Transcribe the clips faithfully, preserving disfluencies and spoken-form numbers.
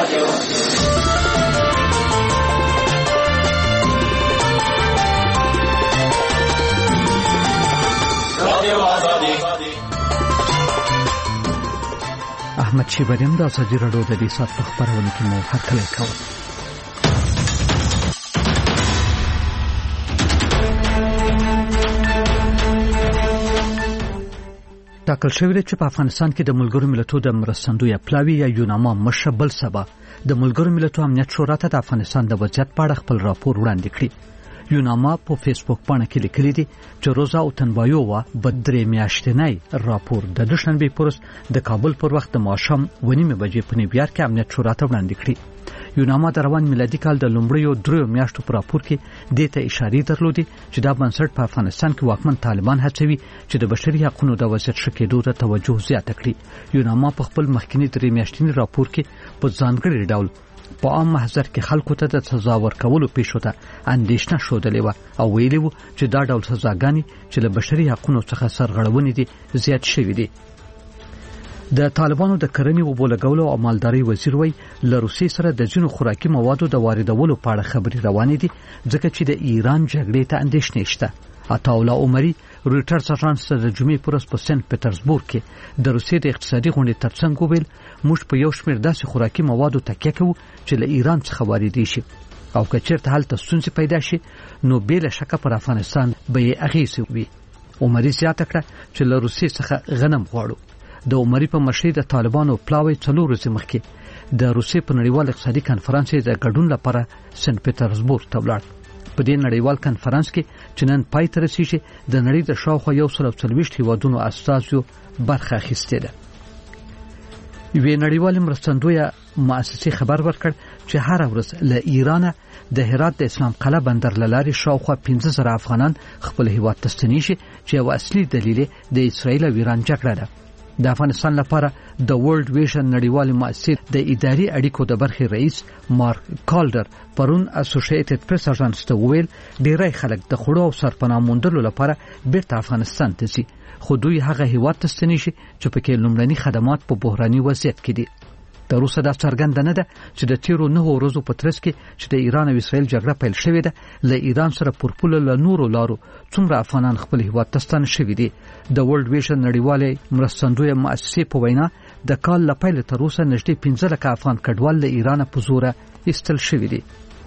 احمد شیبریم د ازادي راډیو د دې سات په خبرونه کې مو هرکلی کوم. ټاکل شوی دی چې په افغانستان کې د ملګرو ملتونو د مرستندوی پلاوی یا یوناما مشبل سبا د ملګرو ملتونو امنیت شورا ته د افغانستان د وضعیت په اړه خپل راپور وړاندې کړی. یوناما په فیسبوک باندې کې لیکلي دي چې روزا او تنبایووا بدرې میاشتنی راپور د دوشنبه پورس د کابل پر وخت د ماښام ونیمه بجې په نیویارک کې امنیت شورا ته وړاندې کړی. یوناما د روان میلادي کال د لومړیو دریو میاشتو پر راپور کې د ته اشاره درلودي چې دا بنسټ په افغانستان کې واکمن طالبان هڅوي چې د بشري حقوقو د وضعیت ښه کېدو ته توجه زیاته کړي. یوناما په خپل مخکینی درې میاشتنی راپور کې په ځانګړي ډول په عام محضر کې خلکو ته د سزا ورکولو پیښو ته اندېښنه ښودلې وه او ویلي وو چې دا ډول سزاګانې چې له بشري حقوقو څخه سرغړونې دي زیات شوي دي. د طالبانو د کرنې او بولګولو او مالداري وزیر وای له روسیې سره د ځینو خوراکي موادو د واردولو په اړه خبرې روانې دي ځکه چې د ایران جګړې ته اندېښنې شته. عطاالله عمري رويټرز اژانس د جمعې پر ورځ په سنت پټرزبورګ کې د روسیې د اقتصادي غونډې ترڅنګ وویل موږ په یو شمېر داسې خوراکي موادو تکیه کوو چې له ایران څخه واردېږي شي او که چېرته هلته ستونزې پیدا شي نو بې له شکه پر افغانستان به یې اغېزې وي. عمري زیاته کړه چې له روسیې څخه غنم غواړو. د عمري په مشرۍ د طالبانو پلاوی څلور ورځې مخکې د روسیې په نړیوال اقتصادي کنفرانس د ګډون لپاره سنت پټرزبورګ ته ولاړ. په دې نړیوال کنفرانس کې چې نن پای ته رسیږي د نړۍ د شاوخوا یو سل او څلوېښت هیوادونو استازو برخه اخیستې ده. یوې نړیوالې مرستندویه مؤسسې خبر ورکړ چې هر ورځ له ایران د هرات د اسلام قلعه بندر لاري شاوخوا پنځه زره افغانان خپل هیواد ته ستنیږي چې یو اصلي دلیل د اسرایل او ایران جګړه ده. د افغانستان لپاره د ورلد ویژن نړیوالې مؤسسې د اداري اړیکو د برخې رئیس مارک کالډر پرون اسوسییټډ پریس اژانس ته وویل ډیری خلک د خوړو او سرپناه موندلو لپاره بیرته افغانستان ته ځي خو دوی هغه هیواد ته ستنیږي چې پکې لومړني خدمات په بحراني وضعیت کې دي. تر اوسه دا څرګنده نه ده چې د تیرو نهو ورځو په ترڅ کې چې د ایران او اسرایل جګړه پیل شوې ده له ایران سره پر پوله له نورو لارو څومره افغانان خپل هیواد ته ستانه شوي دي. د ورلد ویژن نړیوالې مرستندویه مؤسسې په وینا د کال له پیل تر اوسه نږدې پنځه لکه افغان کډوال له ایران په زوره ایستل شوي دي.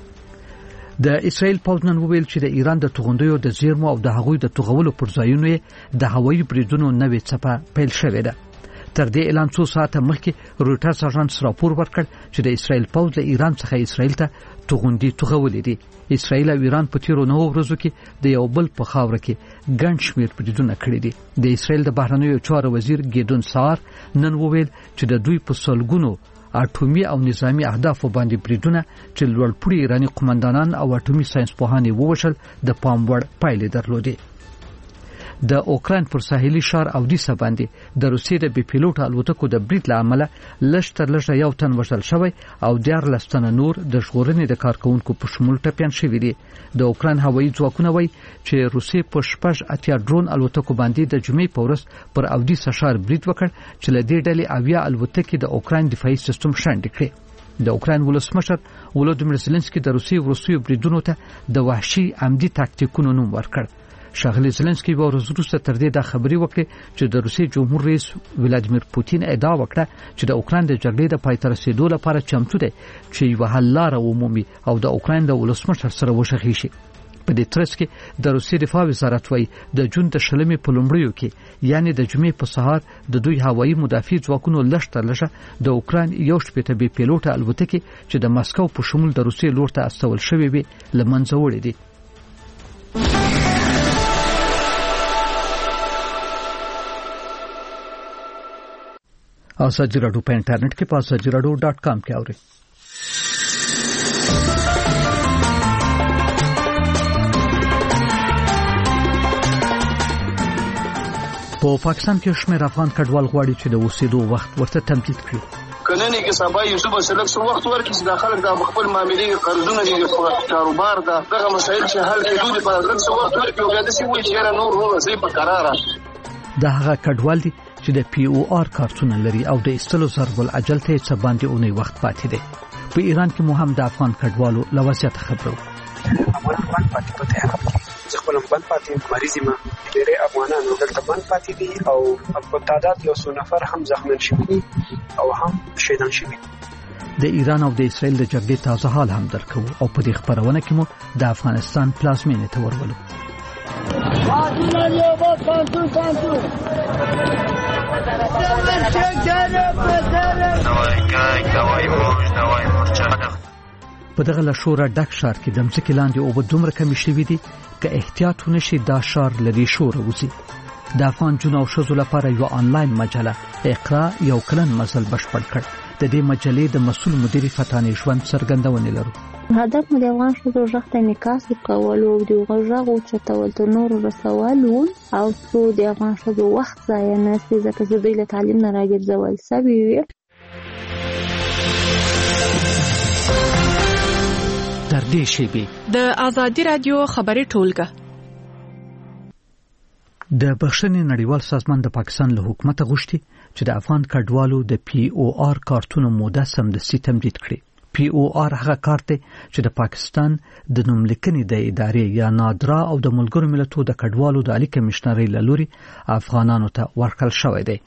د اسرایل پوځ نن وویل چې د ایران د توغندیو د زیرمو او د هغوی د توغولو پر ځایونو د هوایي بریدونو نوې څپه پیل شوې ده. تر دې اعلان څو ساعته مخکې رويټرز اژانس راپور ورکړ چې د اسرایل پوځ له ایران څخه اسرایل ته توغندي توغولې دي. اسرایل او ایران په تیرو نهو ورځو کې د یو بل په خاوره کې ګڼ شمېر بریدونه کړي دي. د اسرایل د بهرنیو چارو وزیر ګیدون سار نن وویل چې د دوی په سلګونو اټومي او نظامی اهدافو باندې بریدونه چې لوړپوړي ایراني قومندانان او اټومي ساينس پوهان ووشل د پام وړ پایلې درلودې. د اوکراین پر ساحلي ښار اودیسا باندې د روسیې د بي پیلوټ الوتکو د برید لامل لږ تر لږه یو تن وژل شوی او دیارلس تنه نور د ژغورنې د کارکونکو په شمول ټپیان شوي دي. د اوکراین هوایي ځواکونه وایي چې روسیې په شپږ اتیا ډرون الوتکو باندې د جمعې په ورځ پر اودیسا ښار برید وکړ چې له دې ډلې اویا الوتکې د اوکراین دفاعي سیستم شنډې کړې. د اوکراین ولسمشر ولودیمیر زيلنسکي د روسیې وروستیو بریدونو ته د وحشي عمدي تاکتیکونو نوم ورکړ. ښاغلی زيلنسکي به ورځ وروسته تر دې دا خبرې وکړې چې د روسیې جمهور رئیس ولادیمیر پوتین ادعا وکړه چې د اوکراین د جګړې د پای ته رسیدو لپاره چمتو دی چې یوه حل لاره ومومي او د اوکراین د ولسمشر سره وشخي شي. په دې ترڅ کې د روسیې دفاع وزارت وایي د جون د شلمې په لومړیو کې یعنی د جمعې په سهار د دوی هوایي مدافع ځواکونو لږ تر لږه د اوکراین یو شپېته بي پیلوټه الوتکې چې د مسکو په شمول د روسیې لور ته استول شوې وي له منځه وړې دي. ازادي راډیو په انټرنیټ کې په ازادي راډیو ډاټ کام کې اورئ. په پاکستان کې شمېر افغان کډوال غواړي چې د اوسېدو وخت ورته تمدید کړي. کننه کې سبا یو څه بسلک څو وخت ورکړي چې د خلک د خپل معاملې قرضونه دي په کاروبار دا دغه مسایل چې حل کېدو لپاره څو وخت ورکړي او بیا د سی وایي چې نور هو صحیح په قرار دا هغه کډوال دي چې د پی او آر کارتونه لري او د ایستلو ضرب العجل ته څه باندې اونۍ وخت پاتې دی. په ایران کې مو هم د افغان کډوالو له وضعیت خبرو. افغان پاتې په تهران کې زه خپل بند پاتې مریض ما ډېر افغانانو دلته بند پاتې دي او په تعداد یو څو نفر هم زخمین شوي او هم شهیدان شوي. د ایران او د اسرائیل د جګړې تازه حال هم درکو او په دې خبرونه کې مو د افغانستان پلازمینې ته ورولو. په دغه لشوره ډک ښار کې د ځمکې لاندې اوبه دومره کمې شوي دي که احتیاط ونه شي دا ښار له دې شوره وځي. د افغان جنو او ښځو لپاره یو آنلاین مجله اقرا یو کلن مزل بشپړ کړ. د دې مجلې د مسؤل مدیر فتانې ژوند څرګندونه لرو. هدف مو د افغان ښځو غږ ته انعکاس ورکول او د غږ اوچتول تر نورو رسول و او څو د افغان ښځو وخت ضایع نه شي ځکه چې دوی له تعلیم نه راګرځول شوي وي. تر دې شیبې د آزادي رادیو خبري ټولګه د بخښنې نړیوال سازمان د پاکستان له حکومت غوښتي چې د افغان کډوالو د پی او آر کارتونو موده سمدستي تمدید کړي. پی او آر هغه کارت دی چې د پاکستان د نوملیکنې د ادارې یا نادرا او د ملګرو ملتونو د کډوالو د عالی کمشنرۍ له لوري افغانانو ته ورکړل شوی دی.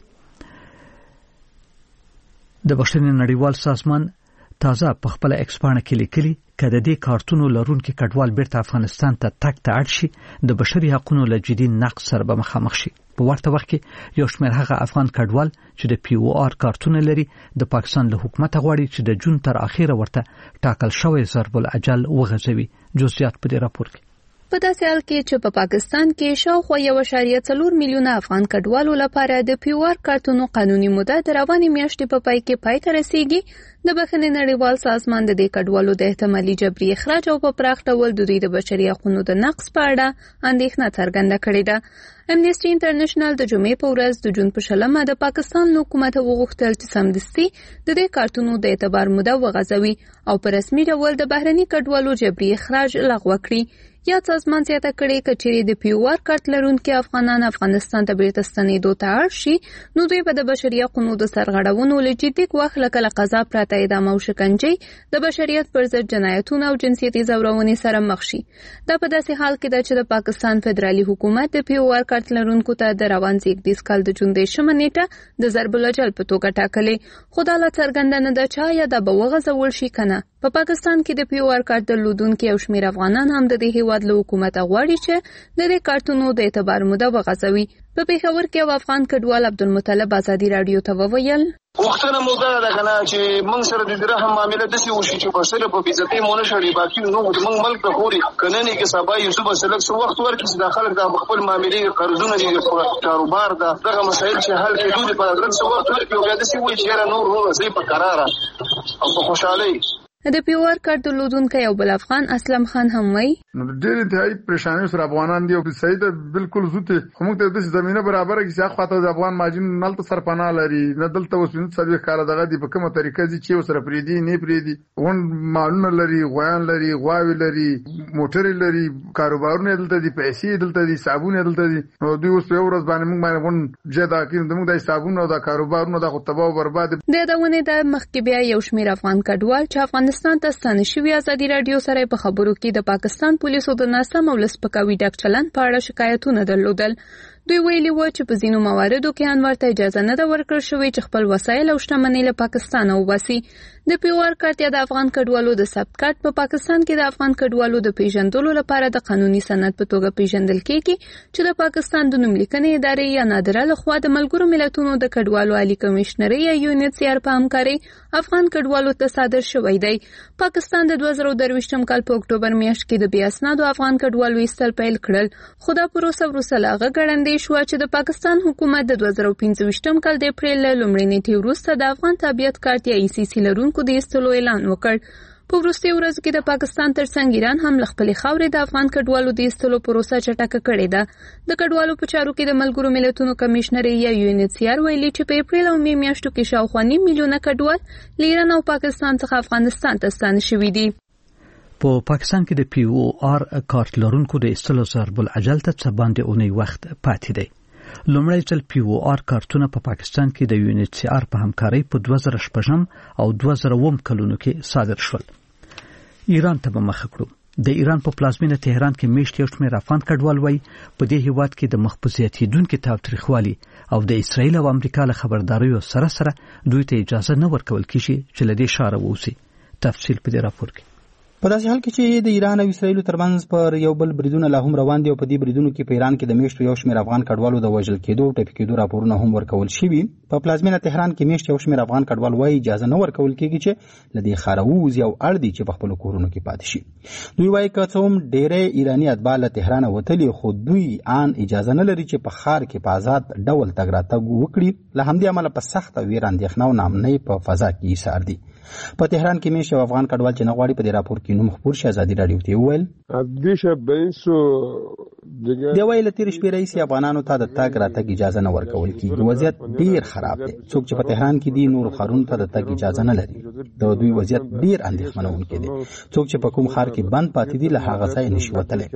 د بخښنې نړیوال سازمان تازه په خپل ایکس پاڼه کې لیکلي کله د کارتونو لرونکو کډوال بیرته افغانستان ته تګ ته اړ شي د بشري حقوقو له جدي نقض سره به مخامخ شي. په ورته وخت کې یو شمېر هغه افغان کډوال چې د پی او آر کارتونه لري د پاکستان له حکومت غواړي چې د جون تر اخیره ورته ټاکل شوی ضرب العجل وغځوي. جزئیات په دې راپور کې. په داسې حال کې چې په پاکستان کې شاوخوا یو اعشاریه څلور میلیونه افغان کډوالو لپاره د پی او آر کارتونو قانوني موده د روانې میاشتې په پای کې پای ته رسیږي، د بخښنې نړیوال سازمان د دې کډوالو د احتمالي جبري اخراج او په پراخ ډول د دوی د بشري حقوقو د نقض په اړه اندېښنه څرګنده کړې ده. امنیسټي انټرنیشنل د جمعې په ورځ د جون په شلمه د پاکستان حکومت وغوښتل چې سمدستي د دې کارتونو د اعتبار موده وغځوي او په رسمي ډول د بهرني کډوالو جبري اخراج لغوه کړي. یا سازمان زیاته کړي کچېرې د پی او آر کارت لرونکي افغانان افغانستان ته بیرته ستنېدو ته اړ شي نو دوی به د بشري حقوقو د سرغړونو له جدي ګواښ لکه له قضا پرته اعدام او شکنجې د بشریت پر ضد جنایتونه او جنسیتي ځورونې سره مخ شي. دا په داسې حال کې ده چې د پاکستان فدرالي حکومت د پی او آر کارت لرونکو ته د روان زیږدیز کال د جون دیرشمه نیټه د ضرب العجل په توګه ټاکلې، خو دا لا څرګنده نه ده چې آیا دا به وغځول شي که نه. په پاکستان کې د پی او آر کارت درلودونکي او شمېر افغانان هم د دې هیواد له حکومت غواړي چې د دې کارتونو د اعتبار موده وغځوي. په پېښور کې یو افغان کډوال عبدالمطلب ازادي رادیو ته وویل وختونه مو دا ده کنه چې موږ سره د درهم معاملې د سی وشي چې په سره په بیزتي مونږ شړې باقي نو موږ ملک ته خوري کنه نه کې سبا یوسف سلک سو وخت ورکې چې داخله د خپل معاملې قرضونه دي په کاروبار دا دغه مسایل چې حل کېدو په اړه څه وخت ورکې او د سی وی چې نور نور زی په قرار او په خوشحالي. د پی او آر کارت درلودونکی یو بل افغان اسلم خان هم وایي ډېر انتهایی پریشاني سره افغانان دي او صحیح ده بالکل زوته خو موږ ته د زمينه برابر کې ځکه خاطر د افغان ماجن نلته سرپناه لري نه دلته وسنت سړي کار دغه دی په کومه طریقه چې وسره پریدي نه پریدي ون مالونه لري غوان لري غواوی لري موټر لري کاروبارونه دلته دي پیسې دلته دي صابون دلته دي نو دوی اوس یو ورځ باندې موږ باندې ون جدا کې موږ د صابون او د کاروبارونو د خو تباہ او برباد د دونه د مخکې بیا یو شمېر افغان کډوال چې افغانستان ته ستانه شوی ازادي رادیو سره په خبرو کې د پاکستان پولیسو د ناسم او لسپکاوي ډک چلند په اړه شکایتونه درلودل. دوی ویلي و چې په ځینو مواردو کې انور ته اجازه نه ده ورکړل شوې چې خپل وسایل او شتمنۍ له پاکستان وباسي. د پی او آر کارت یا د افغان کډوالو د ثبت کارت په پاکستان کې د افغان کډوالو د پیژندلو لپاره د قانوني سند په توګه پیژندل کېږي چې د پاکستان د نوملیکنې ادارې یا نادره لخوا د ملګرو ملتونو د کډوالو عالی کمشنرۍ یا یو ان ایچ سی آر په همکارۍ افغان کډوالو ته صادر شوی دی. پاکستان د دوه زره درویشتم کال په اکتوبر میاشت کې د بې اسنادو افغان کډوالو ایستل پیل کړل، خو دا پروسه وروسته له هغه ګړندۍ شوه چې د پاکستان حکومت د دوه زره پنځه ویشتم کال د اپریل له لومړۍ نیټې وروسته د افغان تابعیت کارت یا ای سی سی لرونکو د ایستلو اعلان وکړ. په وروستي ورځو کې د پاکستان ترڅنګ ایران هم له خپلې خاورې د افغان کډوالو د ایستلو پروسه چټکه کړې ده. د کډوالو په چارو کې د ملګرو ملتونو کمشنرۍ یا یو ان ایچ سی آر ویلي چې په اپریل او مې میاشتو کې شاوخوا نیم میلیونه کډوال له ایران او پاکستان څخه افغانستان ته ستانه شوي دي. په پاکستان کې د پی او آر کارت لرونکو د ایستلو ضرب العجل ته څه باندې اونۍ وخت پاتې دی. لومړی ځل پی او آر کارتونه په پا پاکستان کې د یو ان ایچ سی آر په همکارۍ په دوه زره شپږم او دوه زره اووه کلونو کې صادر شول. ایران ته به مخه کړو. د ایران په پلازمینه تهران کې میشت یو شمېر افغان کډوال وایي په دې هیواد کې د مخ په زیاتېدونکي تاوتریخوالي او د اسرائیل او امریکا له خبرداریو سره سره دوی ته اجازه نه ورکول کیږي چې له دې ښاره ووځي. تفصیل په دې راپور کې. په داسې حال کې چې د ایران او اسرائیل ترمنځ پر یو بل بریدونه لا هم روان دي او په دې بریدونو کې په ایران کې د میشتو یو شمېر افغان کډوالو د وژل کېدو او ټپي کېدو راپورونه هم ورکول شوي. په پلازمینه تهران کې میشت یو شمېر افغان کډوال وایي اجازه نه ورکول کېږي چې له دې ښاره ووځي او اړ دي چې په خپلو کورونو کې پاتې شي. دوی وایي که څه هم ډېری ایراني اتباع له تهرانه وتلي خو دوی آن اجازه نه لري چې په ښار کې په آزاد ډول تګ راتګ وکړي. له همدې امله په سخته ویره اندېښنه او ناامنۍ په فضا کې ایسار دي. په تهران کې میشت یو افغان کډوال چې نه غواړي په دې راپور کې نوم خپور شي ازادي راډیو ته وویل دی وایي له تېرې شپې راهیسې افغانانو ته د تګ راتګ اجازه نه ورکول کېږي. وضعیت ډېر خراب دی. څوک چې په تهران کې دي نورو ښارونو ته د تګ اجازه نه لري. د دوی وضعیت ډېر اندېښمنونکی دی. څوک چې په کوم ښار کې بند پاتې دي له هغه ځایه نشي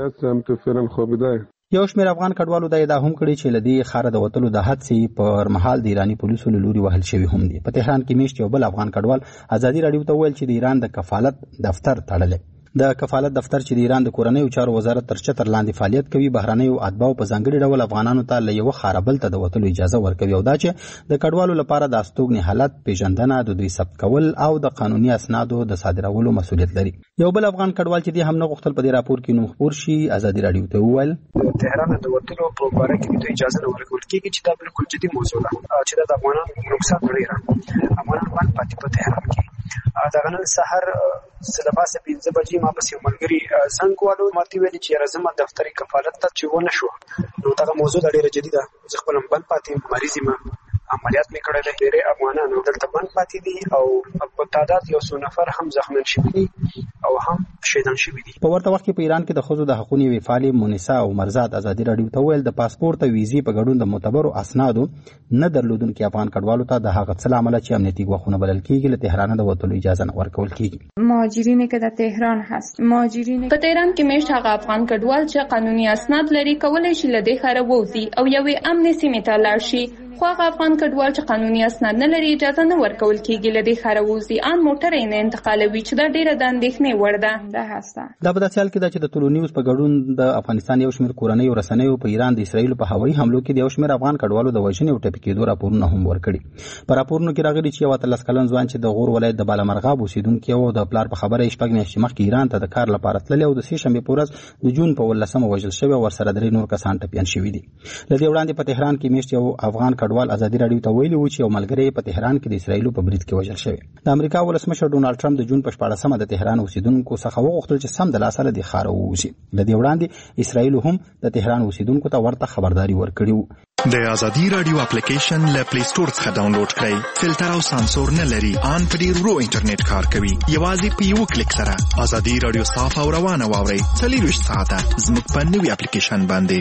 وتلی. یو شمېر افغان کډوالو دا ادعا هم کړې چې له دې ښاره د وتلو د حادثې پر مهال د ایراني پولیسو له لوري وهل شوي هم دي. په تهران کې میشت یو بل افغان کډوال ازادي راډیو ته وویل چې د ایران د کفالت دفتر تړلی. د کفالت دفتر چې د ایران د کورنیو چارو وزارت تر چتر لاندې فعالیت کوي بهرنیو اتباعو په ځانګړي ډول افغانانو ته له یوه ښاره بل ته د وتلو اجازه ورکوي او دا چې د کډوالو لپاره د استوګنې حالت پیژندنه د دوی ثبت کول او د قانوني اسنادو د صادرولو مسؤلیت لري. یو بل افغان کډوال چې دی هم نه غوښتل په دې راپور کې نوم خپور شي ازادي راډیو ته وویل د تهران د وتلو په باره کې د اجازه نه ورکول کېږي چې دا بالکل جدي موضوع ده چې دا د افغانانو نقصان لري. افغانان باندې پاتې په تهران کې دا نن سحر سلباسه پنځه بجې ما پسې ملګری زنګ والو ماته ویل چې راځم دفتر کفالت ته چې ونه شو. نو دا موضوع ډېره جدي ده. زه خپل بند پاتې مریض یم. عملیات مې کړی دی. ډېری افغانانو دلته بند پاتې دي او په تعداد یو څو نفر هم زخمیان شوي دي او هم شهیدان شوي دي. په ورته وخت کې په ایران کې د ښځو د حقونو یوې فعالې مونسا عمرزاد ازادي راډیو ته وویل د پاسپورت او ویزې په ګډون د معتبرو اسنادو نه درلودونکي افغان کډوالو ته د هغه څه له امله چې امنیتي ګواښونه بلل کېږي له تهرانه د وتلو اجازه نه ورکول کېږي. مهاجرینی که در تهران هست مهاجرینی په تهران کې میشت هغه افغان کډوال چې قانوني اسناد لري کولای شي له دې ښاره ووځي او یوې امنې سیمې ته لاړ شي. خو هغه افغان کډوال چې قانوني اسناد نه لري اجازه نه ورکول کېږي له دې ښاره ووځي. ان موټر یې نه انتقالوي چې دا ډېره د اندېښنې وړ ده. دا په داسې حال کې ده چې د ټولو نیوز په ګډون د افغانستان یو شمېر کورنیو رسنیو په ایران د اسرائیلو په هوایي حملو کې د یو شمېر افغان کډوالو د وژنې او ټپي کېدو راپورونه هم ورکړي. په راپورونو کې راغلي چې یو اتلس کلن ځوان چې د غور ولایت د بالامرغاب اوسېدونکی و د پلار په خبره یې شپږ میاشتې مخکې ایران ته د کار لپاره تللی او د سې شنبې په ورځ د جون په اوولسمه وژل شوی او ورسره درې نور کسان ټپیان شوي دي. له دې وړاندې په تهران کې میشت یو افغان کډوال ازادي راډیو ته ویلي و چې یو ملګری په تهران کې د اسرائیلو په برید کې وژل شوی. د امریکا ولسمشر ډونالډ ټرمپ د جون په شپاړسمه د تهران اوسېدونکو څخه وغوښتل چې سم د لاسه له دې ښاره ووځي. له دې وړاندې اسرائیل هم د تهران اوسېدونکو ته ورته خبرداري ورکړې وه. د ازادي راډیو اپلیکیشن له پلی سټور څخه ډاونلوډ کړئ. فلټر او سانسور نه لري. ان په ډېر ورو انټرنیټ کار کوي. یوازې په یو کلیک سره ازادي راډیو صاف او روانه واورئ. څلوېښت ساعته زموږ په نوي اپلیکیشن باندې.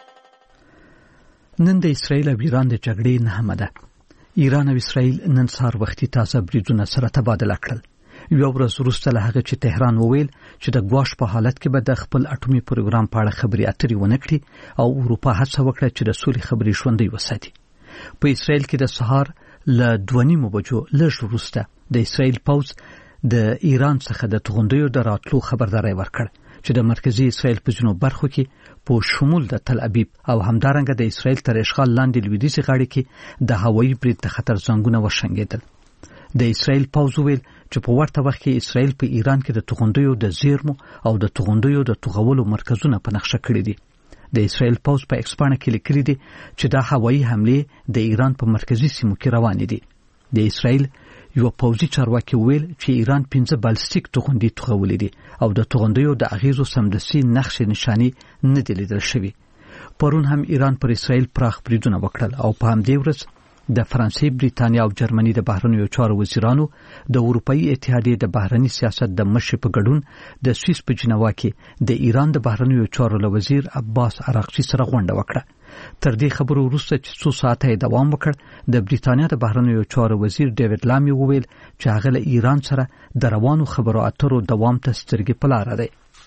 نن د اسرائیل او ایران د جګړې نهمه ده. ایران او اسرائیل نن سهار وختي تازه بریدونه سره تبادله کړل. یو ورځ وروسته له هغه چې تهران وویل چې د ګواښ په حالت کې به د خپل اټومي پروګرام په اړه خبرې اترې ونه کړي او اروپا هڅه وکړه چې د سولې خبرې ژوندۍ وساتي. په اسرائیل کې د سهار له دوه نیمو بجو لږ وروسته د اسرائیل پوځ د ایران څخه د توغندیو د راتلو خبرداری ورکړ چې د مرکزی اسرائیل په ځینو برخو کې په شمول د تل ابیب او همدارنګه د اسرائیل تر اشغال لاندې لویدیځې غاړې کې د هوایي برید د خطر زنګونه وشنګېدل. د اسرائیل پوځ ویل چې په ورته وخت کې اسرائیل په ایران کې د توغندیو د زیرمو او د توغندیو د توغولو مرکزونه په نقشه کړي دي. د اسرائیل پوځ په ایکس باندې کې لیکلي دي چې دا هوایي حملې د ایران په مرکزی سیمو کې روانې دي. د اسرائیل یو پوځي چارواکي ویل چې ایران پنځه بالستیک توغندي توغولې دي او د توغندیو د اغیزو سمدستي نقشې نشانې نه دي لیدل شوي. پرون هم ایران پر اسرائیل پراخ بریدونه وکړل او په همدې ورځ د فرانسې، بریتانیا او جرمني د بهرنیو چارو وزیرانو د اروپאי اتحادیې د بهرني سیاست د مشر په ګډون د سویس په جنیوا کې د ایران د بهرنیو چارو له وزیر عباس عراقچي سره غونډه وکړه. تر دې خبرو وروسته چې څو ساعته دوام وکړ، د بریتانیا د بهرنیو چارو وزیر ډیوډ لامي وویل چې هغه له ایران سره د روانو خبرو اترو دوام ته سترګې په لاره دی.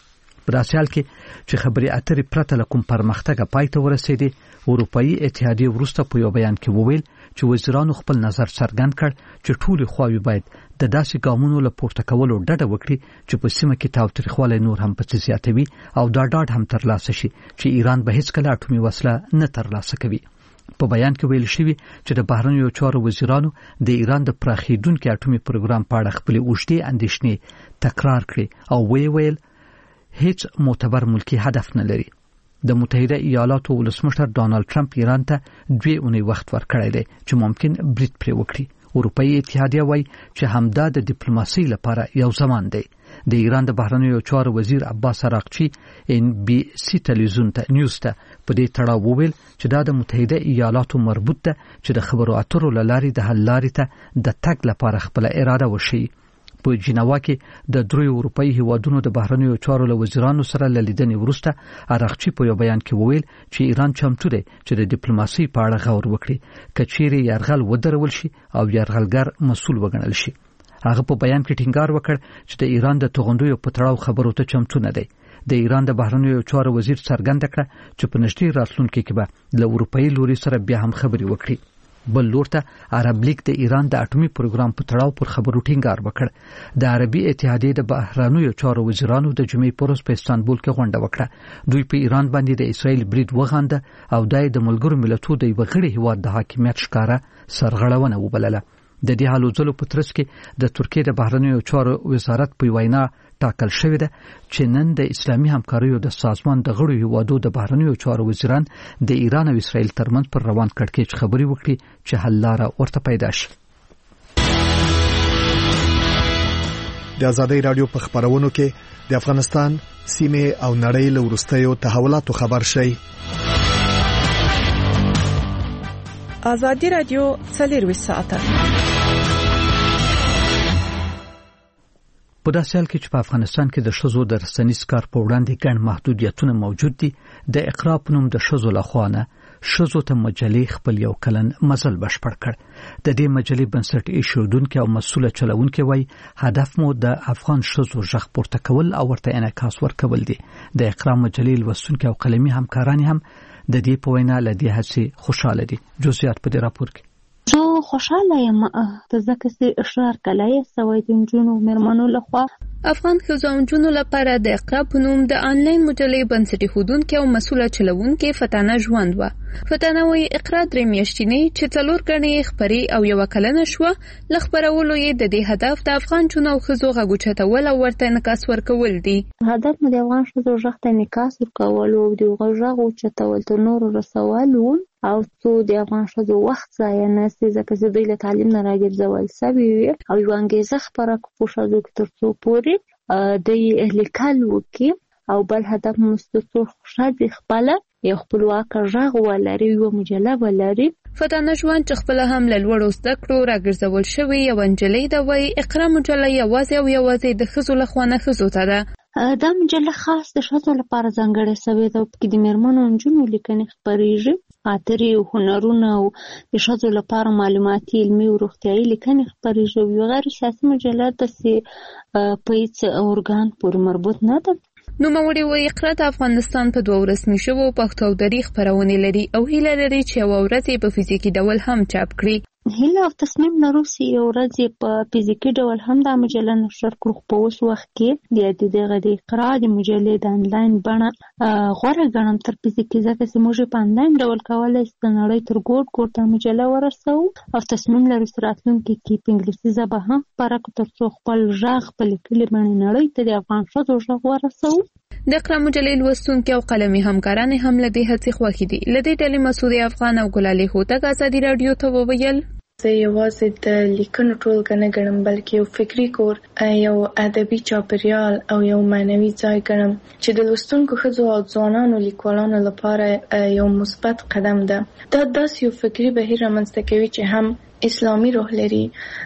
په داسې حال کې چې خبرې اترې پرته له کوم پرمختګه پای ته ورسېدې، اروپایي اتحادیه وروسته په یو بیان کې وویل چې وزیرانو خپل نظر څرګند کړ چې ټولې خواوې باید د داسې ګامونو له پورته کولو ډډه وکړي چې په سیمه کې تاوتریخوالی نور هم پسې زیاتوي او دا ډاډ هم ترلاسه شي چې ایران به هیڅکله اټومي وسله نه ترلاسه کوي. په بیان کې ویل شوی چې د بهرنیو چارو وزیرانو د ایران د پراخېدونکي اټومي پروګرام په اړه خپل اوږدې اندېښنې تکرار کړې او وی ویل هیڅ معتبر ملکی هدف نه لري. د متحده ایالاتو ولسمشر ډانلډ ټرمپ ایران ته دوه اونۍ وخت ورکړی دی چې ممکن برید پرې وکړي. اروپایي اتحادیه وایي چې همدا د ډیپلوماسۍ لپاره یو زمان دی. د ایران د بهرنیو چارو وزیر عباس عراقچی ان بي سي ټلویزیون ته نیوز ته په دې تړاو وویل چې دا د متحده ایالاتو مربوط ده چې د خبرو اترو لارې د حل لارې ته د تګ لپاره خپل اراده وشي. په جنیوا کې د درې اروپایي هیوادونو د بهرنیو چارو له وزیرانو سره لیدنې وروسته عراقچی په یو بیان کې وویل چې ایران چمتو دی چې د ډیپلوماسۍ په اړه غور وکړي که چیرې یرغل ودرول شي او یرغلګر مسؤل وګڼل شي. هغه په بیان کې ټینګار وکړ چې د ایران د توغندیو په تړاو خبرو ته چمتو نه دی. د ایران د بهرنیو چارو وزیر څرګنده کړه چې په نږدې راتلونکي کې به له اروپایي لوري سره بیا هم خبرې وکړي. بل لور ته عرب لیگ د ایران د اټومي پروګرام په تړاو پر خبرو ټینګار وکړ. د عربي اتحادیې د بهرنیو چارو وزیرانو د جمعې پروز په استانبول کې غونډه وکړه. دوی په ایران باندې د اسرائیل برید وغانده او دای د ملګرو ملتونو د وغړي هیواد د حاکمیت ښکارا سرغړونه وبلله. د دې حالو ځلو په ترڅ کې د ترکیه د بهرنیو چارو وزارت په وینا ټاکل شوې ده چې نن د اسلامي همکاریو د سازمان د غړو هیوادو د بهرنیو چارو وزیران د ایران او اسرائیل ترمنځ پر روان کړکېچ خبرې وکړي چې حل لار ورته پیدا شي. د آزادۍ رادیو په خبرونو کې د افغانستان سیمه او نړۍ له وروستیو تحولاتو خبر شي. آزادۍ رادیو څلور ساعته په داسې حال کې چې په افغانستان کې د ښځو د رسنیز کار په وړاندې ګڼ محدودیتونه موجود دي، د اقرا په نوم د ښځو لخوا نه ښځو ته مجلې خپل یو کلن مزل بشپړ کړ. د دې مجلې بنسټ ایښودونکي او مسؤله چلوونکي وایي هدف مو د افغان ښځو غږ پورته کول او ورته انعکاس ورکول دي. د اقرا مجلې لوستونکي او قلمي همکاران هم د دې په وینا له دې هڅې خوشاله دي. جزئیات په دې راپور کې. زه خوشاله یم ځکه چې اشرار کلای سوي د جنونو مرمنو لخوا افغان ښځو او نجونو لپاره د اقرا په نوم د آنلاین مجلې بنسټ ایښودونکي او مسؤله چلوونکي فتانه ژوند وه. فتانه وایي اقرا درې میاشتنې چې څلور ګڼې خبرې او یوه کلنه شوه، له خپرولو یې د دې هدف د افغان نجونو او ښځو غږ اوچتول او ورته انعکاس ورکول دي. هدف مو د افغان ښځو غږ ته انعکاس ورکول او د هغوی غږ اوچتول تر نورو رسول وو او څو د افغان ښځو وخت ضایع نه سي ځکه چې دوی له تعلیم نه راګرځول سوي وي او یوه انګېزه خپره کړو ښځو کې تر څو پورې دوی لیکل وکړي او بل هدف مو څو ښځې خپله یو خپلواکه غږ ولري، یوه مجله ولري. فتانه ژوند چې خپله هم له لوړو زده کړو راګرځول شوې یوه نجلۍ ده وایي اقرا مجله یوازې او یوازې د ښځو لخوا نه ښځو ته ده. دا مجله خاص د ښځو لپاره ځانګړې سوې ده او پکې د مېرمنو او نجونو لیکنې خپرېږي، خاطرې او هنرونه او د ښځو لپاره معلوماتي علمي او روغتیایي لیکنې خپرېږي. یوه غیر سیاسي مجله داسې په هېڅ ارګان پورې مربوط نه ده. نوموړې وایي اقرا د افغانستان په دوه رسمي شوو پښتو او دري خپرونې لري او هیله لري چې یوه ورځ یې په فزیکي ډول هم چاپ کړي. هیله او تصمیم لرو چې یو ورځ یې په فزیکي ډول هم دا مجله نشر کړو. خو په اوس وخت کې د دغه د اقرا د مجلې د انلاین بڼه غوره ګڼم تر فزیکي، ځکه چې موږ په انلاین ډول کولی شو د نړۍ تر ګوټ ګوټ دا مجله ورسوو او تصمیم لرو چې راتلونکي کې په انګلیسي ژبه هم خپره کړو تر څو خپل غږ په لیکلې بڼې نړۍ ته د افغان ښځو غږ ورسوو. د اقرا مجلې لوستونکي او قلمي همکاران هم له دې هڅې خوښې دي. له دې ډلې مسعود افغان او ګلالۍ هوتک ازادي راډیو ته وویل زه یوازې د لیکنو ټولګه نه ګڼم بلکې یو فکري کور، یو ادبي چاپیریال او یو معنوي ځای ګڼم چې د لوستونکو ښځو او ځوانانو لیکوالانو لپاره یو مثبت قدم ده. دا داسې یو فکري بهیر رامنځته کوي چې هم اسلامي روح لري،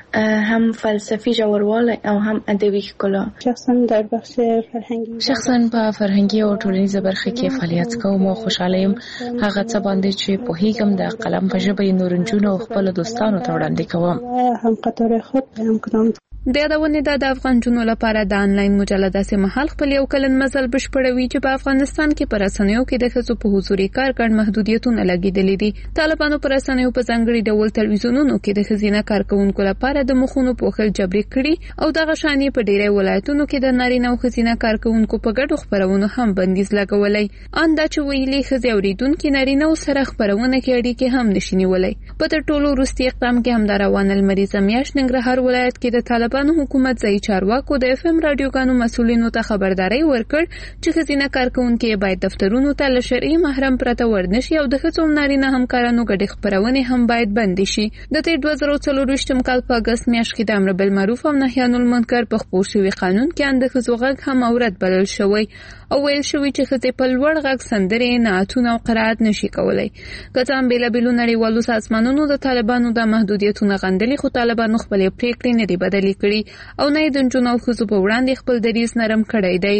هم فلسفي ژوروالی او هم ادبي ښکلا. شخصا در بخش فرهنګي شخصا په فرهنګي او ټولنیزه برخه کې فعالیت کوم او خوشاله یم هغه څه باندې چې پوهیږم د قلم په ژبه نور نجونو او خپل دوستانو ته وړاندې کوم. هم قطار خود هم کنم د یادونې د افغان جنو لپاره د انلاین مجله داسې مهال خپل یو کلن مزل بشپړوي چې په افغانستان کې پر رسنیو کې د ښځو په حضوري کار ګڼ محدودیتونه لګېدلي دي. طالبانو پر رسنیو په ځانګړي ډول تلویزیونونو کې د ښځینه کارکوونکو لپاره د مخونو پوښل جبري کړي او دغه شانې په ډېری ولایتونو کې د نارینه او ښځینه کارکوونکو په ګډو خپرونو هم بندیز لګولی. ان دا چې ویلي ښځې اورېدونکي نارینه سره خپرونه کې اړیکې هم نشي نیولی. په تر ټولو وروستي اقدام کې همدا روانه لمریزه میاشت ننګرهار ولایت کې د طالبانو حکومت ځایي چارواکو د اف ام راډیوګانو مسؤلینو ته خبرداری ورکړ چې ښځینه کارکوونکي باید دفترونو ته له شرعي محرم پرته ورنشي او د ښځو نارینه همکارانو ګډې خپرونې هم باید بندې شي. د تیر دوه زره څلورویشتم کال په اګست میاشت کې د امر بالمعروف او نهي عن المنکر په خپور شوي قانون کې ان د ښځو غږ هم عورت بلل شوی او ویل شوی چې ښځې په لوړ غږ سندرې، نعتونه او قرائت نشي کولی. که څه هم بېلابېلو نړیوالو سازمانونو د طالبانو د محدودیتونه غندلي، خو طالبانو خپلې پرېکړې نه دي بدلې کړي او نه یې د نجونو او ښځو په وړاندې خپل دریځ نرم کړی دی.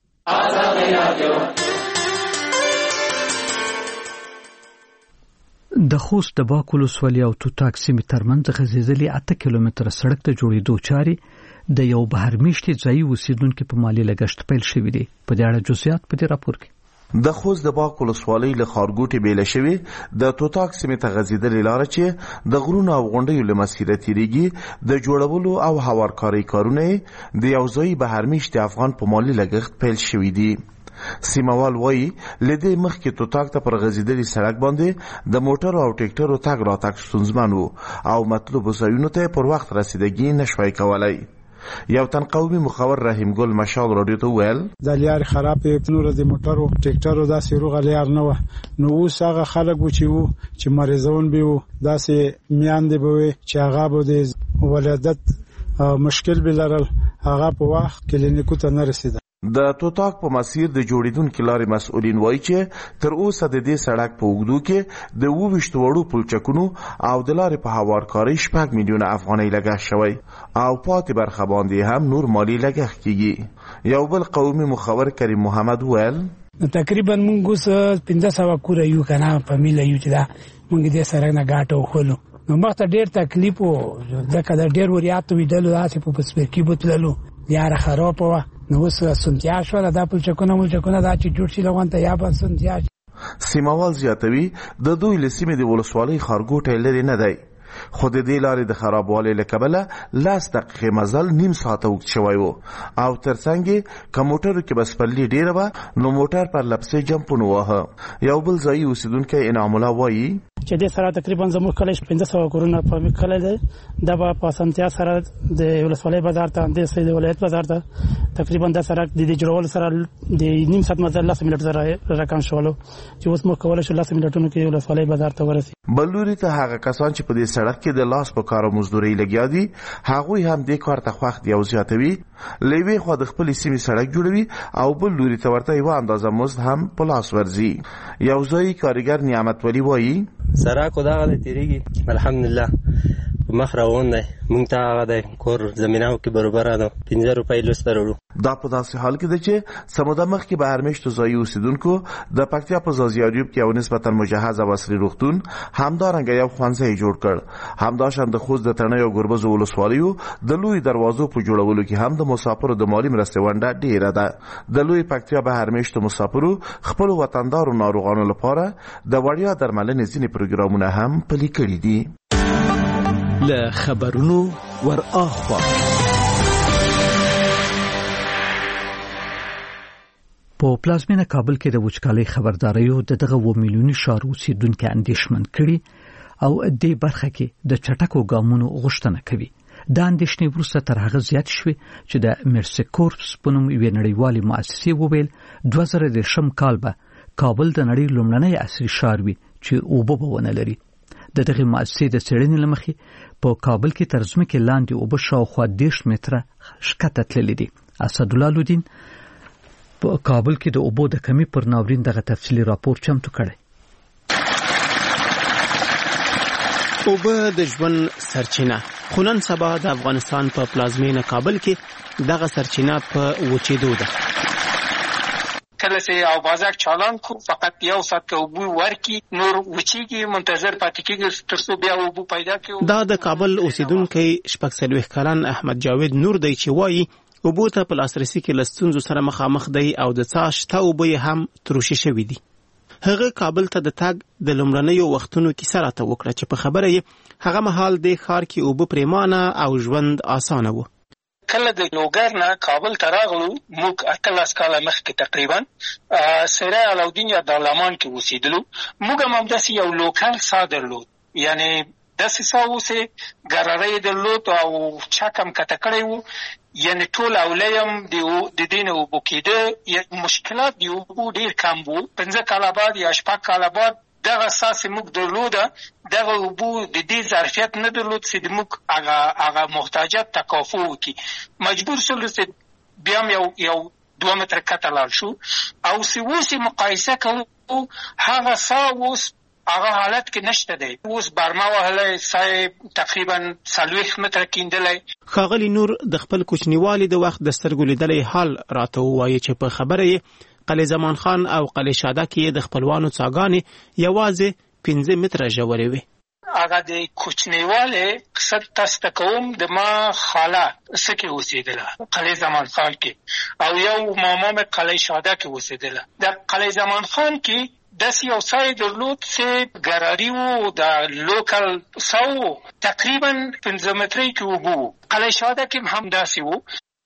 د خوست د باک ولسوالۍ او توتاک سیمې ترمنځ غځېدلي اته کیلومتره سړک ته جوړېدو چارې د یو بهرمیشتي ځایي اوسیدونکو په مالي لګښت پیل شوي دي. په دې اړه جزئیات په دې راپور کې. د خوست د باک ولسوالۍ له ښارګوټې بیله شوې د توتاک سیمې ته غځېدلې لاره چې د غرونو او غونډیو له مسیره تېرېږي د جوړولو او هوارکارۍ کارونه یې د یو ځایي بهرمیشتي افغان په مالي لګښت پیل شوي دي. سیموال وایي له دې مخکې توتاک ته پر غځېدلي سړک باندې د موټرو او ټیکټرو تګ راتګ ستونزمن و او مطلوبو ځایونو ته پر وخت رسیدګي نشوای کولی. یو تن قومي مخور رحیم ګل مشال رادیو ته ویل د لیار خرابې نور د موټرو ټیکټرو داسې روغه لیار نه و، نو اوس هغه خلک و چې وو چې مریضون به وو داسې میاندې به وي چې هغه به د ولادت مشکل به لرل، هغه په وخت کلینیکو ته نه رسیده. د توتاک په مسیر د جوړیدونکو لارې مسؤلین وایي چې تر اوسه د دې سړک په اوږدو کې د اووه ویشت وړو پلچکونو او د لارې په هوارکارۍ شپږ میلیونه افغانۍ لګښت شوی او پاتې برخه باندې هم نور مالي لګښت کیږي. یو بل قومي مخور کریم محمد ویل تقریبا موږ اوس پنځه سوه کوره یو کنه په میله یو چې دا موږ دې سړک نه ګاټه وخولو، نو مخته ډېر تکلیف و ځکه د ډېر وریاتو ویدلو داسې په پسپرکي بوتللو لیاره خراب وه، نو اوس سنتیا شوله دا پلچکونه ملچکونه دا چې جوړ شي لغون ته یا به سنتیا شي. سیموال زیاتوي د دوی له سیمې د ولسوالۍ ښارګوټی لرې نه دی، خو د دې لارې د خرابوالي له کبله لس دقیقې مزل نیم ساعته اوږد شوی و او ترڅنګ یې که موټرو کې به سپرلي ډېره وه نو موټر پر لپسې جمپونه واهه. یو بل ځایي اوسیدونکی انعام الله وایي چې دې سره تقریبا زموږ کلی پنځه سوه کورونه په کلی دی، دا به په اسانتیا سره د ولسوالۍ بازار ته د د ولایت بازار ته تقریبا دا سړک د دې جوړولو سره د نیم ساعت مزل لس منټ سره راکم شولو چې اوس موږ کولی شو لس منټونو کې ولسوالۍ بازار ته ورسي. بل لوري ته هغه کسان چې په دې سړک کې د لاس په کار او مزدورۍ لګیا دي هغوی هم دې کار ته خوښ دي او زیاتوي. له یوې خوا د خپلې سیمې سړک جوړوي او بل لوري ته ورته یوه اندازه مزد هم په لاس ورځي. یو ځایي کارګر نعمت ولی وایي سړک خو دغه دی تېرېږي الحمدلله په مخ روان دی، موږ ته هغه دی کور زمینهو کې برابره ده پنځه روپۍ لوس ته راوړو. دا په داسې حال کې ده چې څه موده مخکې بهرمیشتو ځایي اوسیدونکو د پکتیا په ځاځي کې یو نسبتا مجهز او عصري روغتون همدارنګه یو ښوونځی جوړ کړ. همداشان د خوست د تڼیو او ګربزو ولسوالیو د لوی دروازو په جوړولو کې هم د مسافرو د مالي مرستې ونډه ډېره ده. د لوی پکتیا بهرمیشتو مسافرو خپلو وطندارو ناروغانو لپاره د وړیا درملنې ځینې پروګرامونه هم پلي کړي دي. له خبرونو ور اخوا په پلازمینه کابل کې د وچکالۍ خبرداریو د دغه و میلیوني ښار اوسیدونکو اندېښمن کړي او دې برخه کې د چټکو ګامونو غوښتنه کوي. دا اندېښنې وروسته تر هغه زیات شوې چې د مرسي کورپس په نوم یوې نړیوالې مؤسسې وویل دوه زره دېرشم کال به کابل د نړۍ لومړنی عصري ښار وي چې اوبه به ونه لري. د دغه مؤسسې د څېړنې له مخې په کابل کې تر ځمکې لاندې اوبه شاوخوا دېرش متره ښکته تللې دي. اسدالله لودین په کابل کې د اوبو د کمی پر ناورین دغه تفصیلي راپور چمتو کړی. اوبه د ژوند سرچینه، خو نن سبا د افغانستان په پلازمینه کابل کې دغه سرچینه په وچېدو ده. کله چې او بازار چالان کو فقط یو ساعت کې اوبو ورکی نور وچیږي منتظر پاتې کېږي تر څو بیا اوبو پیدا کړي. دا د کابل اوسیدونکو شپږ څلوېښت کلن احمد جاوید نور دی چې وایي اوبو ته په لاسرسي کې له ستونزو سره مخامخ دی او د څاه شته اوبه یې هم تروشي شوي دي. هغه کابل ته د تګ د لومړنیو وختونو کیسه راته وکړه چې په خبره یې هغه مهال د ښار کې اوبه پریمانه او ژوند اسانه و. کله د لوګر نه کابل ته راغلو موږ اتلس کاله مخکې تقریبا سره علاودین یا دارالمان کې اوسېدلو. موږ هم همداسې یو لوکل څاه درلود، یعنی داسې څاه و چې ګرارۍ درلود او چک هم کته کړی و، یعنی ټول اولیم د دې نه اوبو کېده. مشکلات د اوبو ډېر کم و. پنځه کاله بعد یا شپږ کاله بعد دغه څاه موږ درلوده، دغه اوبو د دې ظرفیت نه درلود چې موږ هغه هغه محتاجات تکافو وکړي. مجبور شولو چې بیا هم یو یو دوه متره کته لاړ شو او چې اوس یې مقایسه کوو هغه څاه اوس هغه حالت کې نشته دی. اوس برما وهلی څاه تقریبا څلوېښت متره کیندلی. ښاغلي نور د خپل کوچنیوالي د وخت د سترګو لیدلی حال راته ووایي چې په خبره یې قلعه زمان خان او قلعه شاده کې د خپلوانو څاګانې یوازې پنځه متره ژورې وې. هغه د کوچنیوالي قصه تاسو ته کوم. د ما خاله څه کې اوسېدله قلعه زمان خان کې او یو ماما مې قلعه شاده کې اوسېدله. د قلعه زمان خان کې داسې یو ځای درلود چې ګراري و، د لوکل څاه و، تقریبا پنځه مترۍ کې اوبه و. قلعه شاده کې هم داسې و.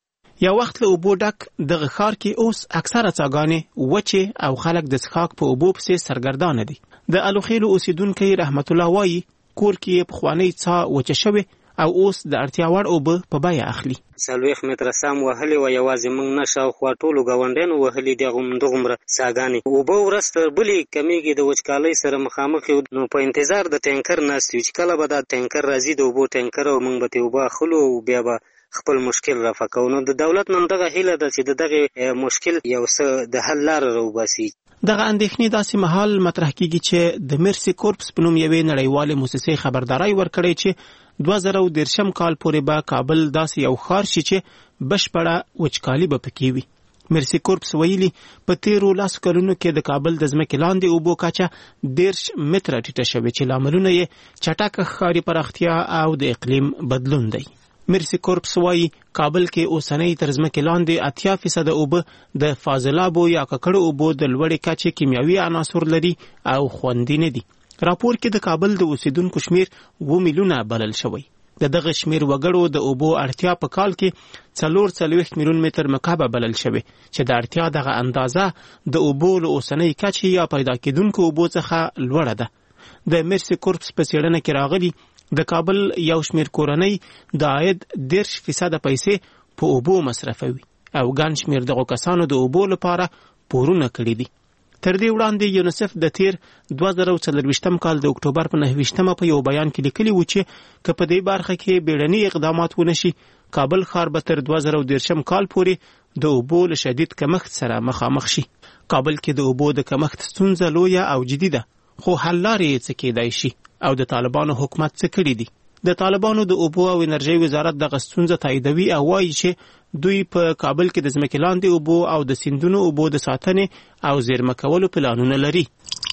یو وخت له اوبو ډک دغه ښار کې اوس اکثره څاګانې وچې او خلک د څښاک په اوبو پسې سرګردانه دي. د الوخیلو اوسیدونکی رحمت الله وایي کور کې پخوانۍ څاه وچه شوې او اوس د اړتیا وړ اوبه په بیه اخلي. څلوېښت متره سم وهلې وه، یوازې موږ نه شاوخوا ټولو ګاونډیانو وهلي دي همدغومره څاګانې. اوبه ورځ تر بلې کمیږي، د وچکالۍ سره مخامخ یو. نو په انتظار د ټینکر ناست یو چې کله به دا ټینکر راځي د اوبو ټینکر او موږ به ترې اوبه اخلو او بیا به خپل مشکل رفع کوو. نو د دولت نن دغه هیله ده چې د دغې مشکل یو څه د حل لاره راوباسي. دغه اندېښنې داسې مهال مطرح کیږي چې د مرسي کورپس په نوم یوې نړیوالې موسسې خبرداری ورکړی چې دوه زره دېرشم کال پورې به کابل داسې یو ښار شي چې بشپړه وچکالي به پکې وي. مرسي کورپس ویلي په تیرو لسو کلونو کې د کابل د ځمکې لاندې اوبو کچه دېرش متره ټیټه شوې چې لاملونه یې چټکه ښاري پراختیا او د اقلیم بدلون دی. مرسي کورپس وایي کابل کې اوسنۍ تر ځمکې لاندې اتیا فیصده اوبه د فاضلابو یا ککړو اوبو د لوړې کچې کیمیاوي عناصر لري او خوندي نه دي. راپور کې د کابل د اوسیدونکو شمیر اووه میلیونه بلل شوی. د دغه شمیر وګړو د اوبو اړتیا په کال کې څلور څلوېښت میلیون متر مکعب بلل شوی چې د اړتیا دغه اندازه د اوبو له اوسنۍ کچې یا پیدا کېدونکو اوبو څخه لوړه ده. د مرسي کورپس په څېړنه کې راغلي د کابل یو شمیر کورنۍ د عاید دېرش فیصده پیسې په اوبو مصرفوي او ګڼ شمیر دغو کسانو د اوبو لپاره پورونه کړي دي. تر دې وړاندې یونیسف د تیر دوه زره څلرویشتم کال د اکتوبر په نهه ویشتمه په یو بیان کې لیکلي و چې که په دې برخه کې بیړني اقدامات ونشي کابل ښار به تر دوه زره دېرشم کال پورې د اوبو له شدید کمښت سره مخامخ شي. کابل کې د اوبو د کمښت ستونزه لویه او جدي ده، خو حل لارې یې څه کېدای شي او د طالبانو حکومت څه کړي دي. د طالبانو د اوبو او انرژۍ وزارت دغه ستونزه تاییدوي او وایي چې دوی په کابل کې د ځمکې لاندې اوبو او د سیندونو اوبو د ساتنې او زیرمه کولو پلانونه لري.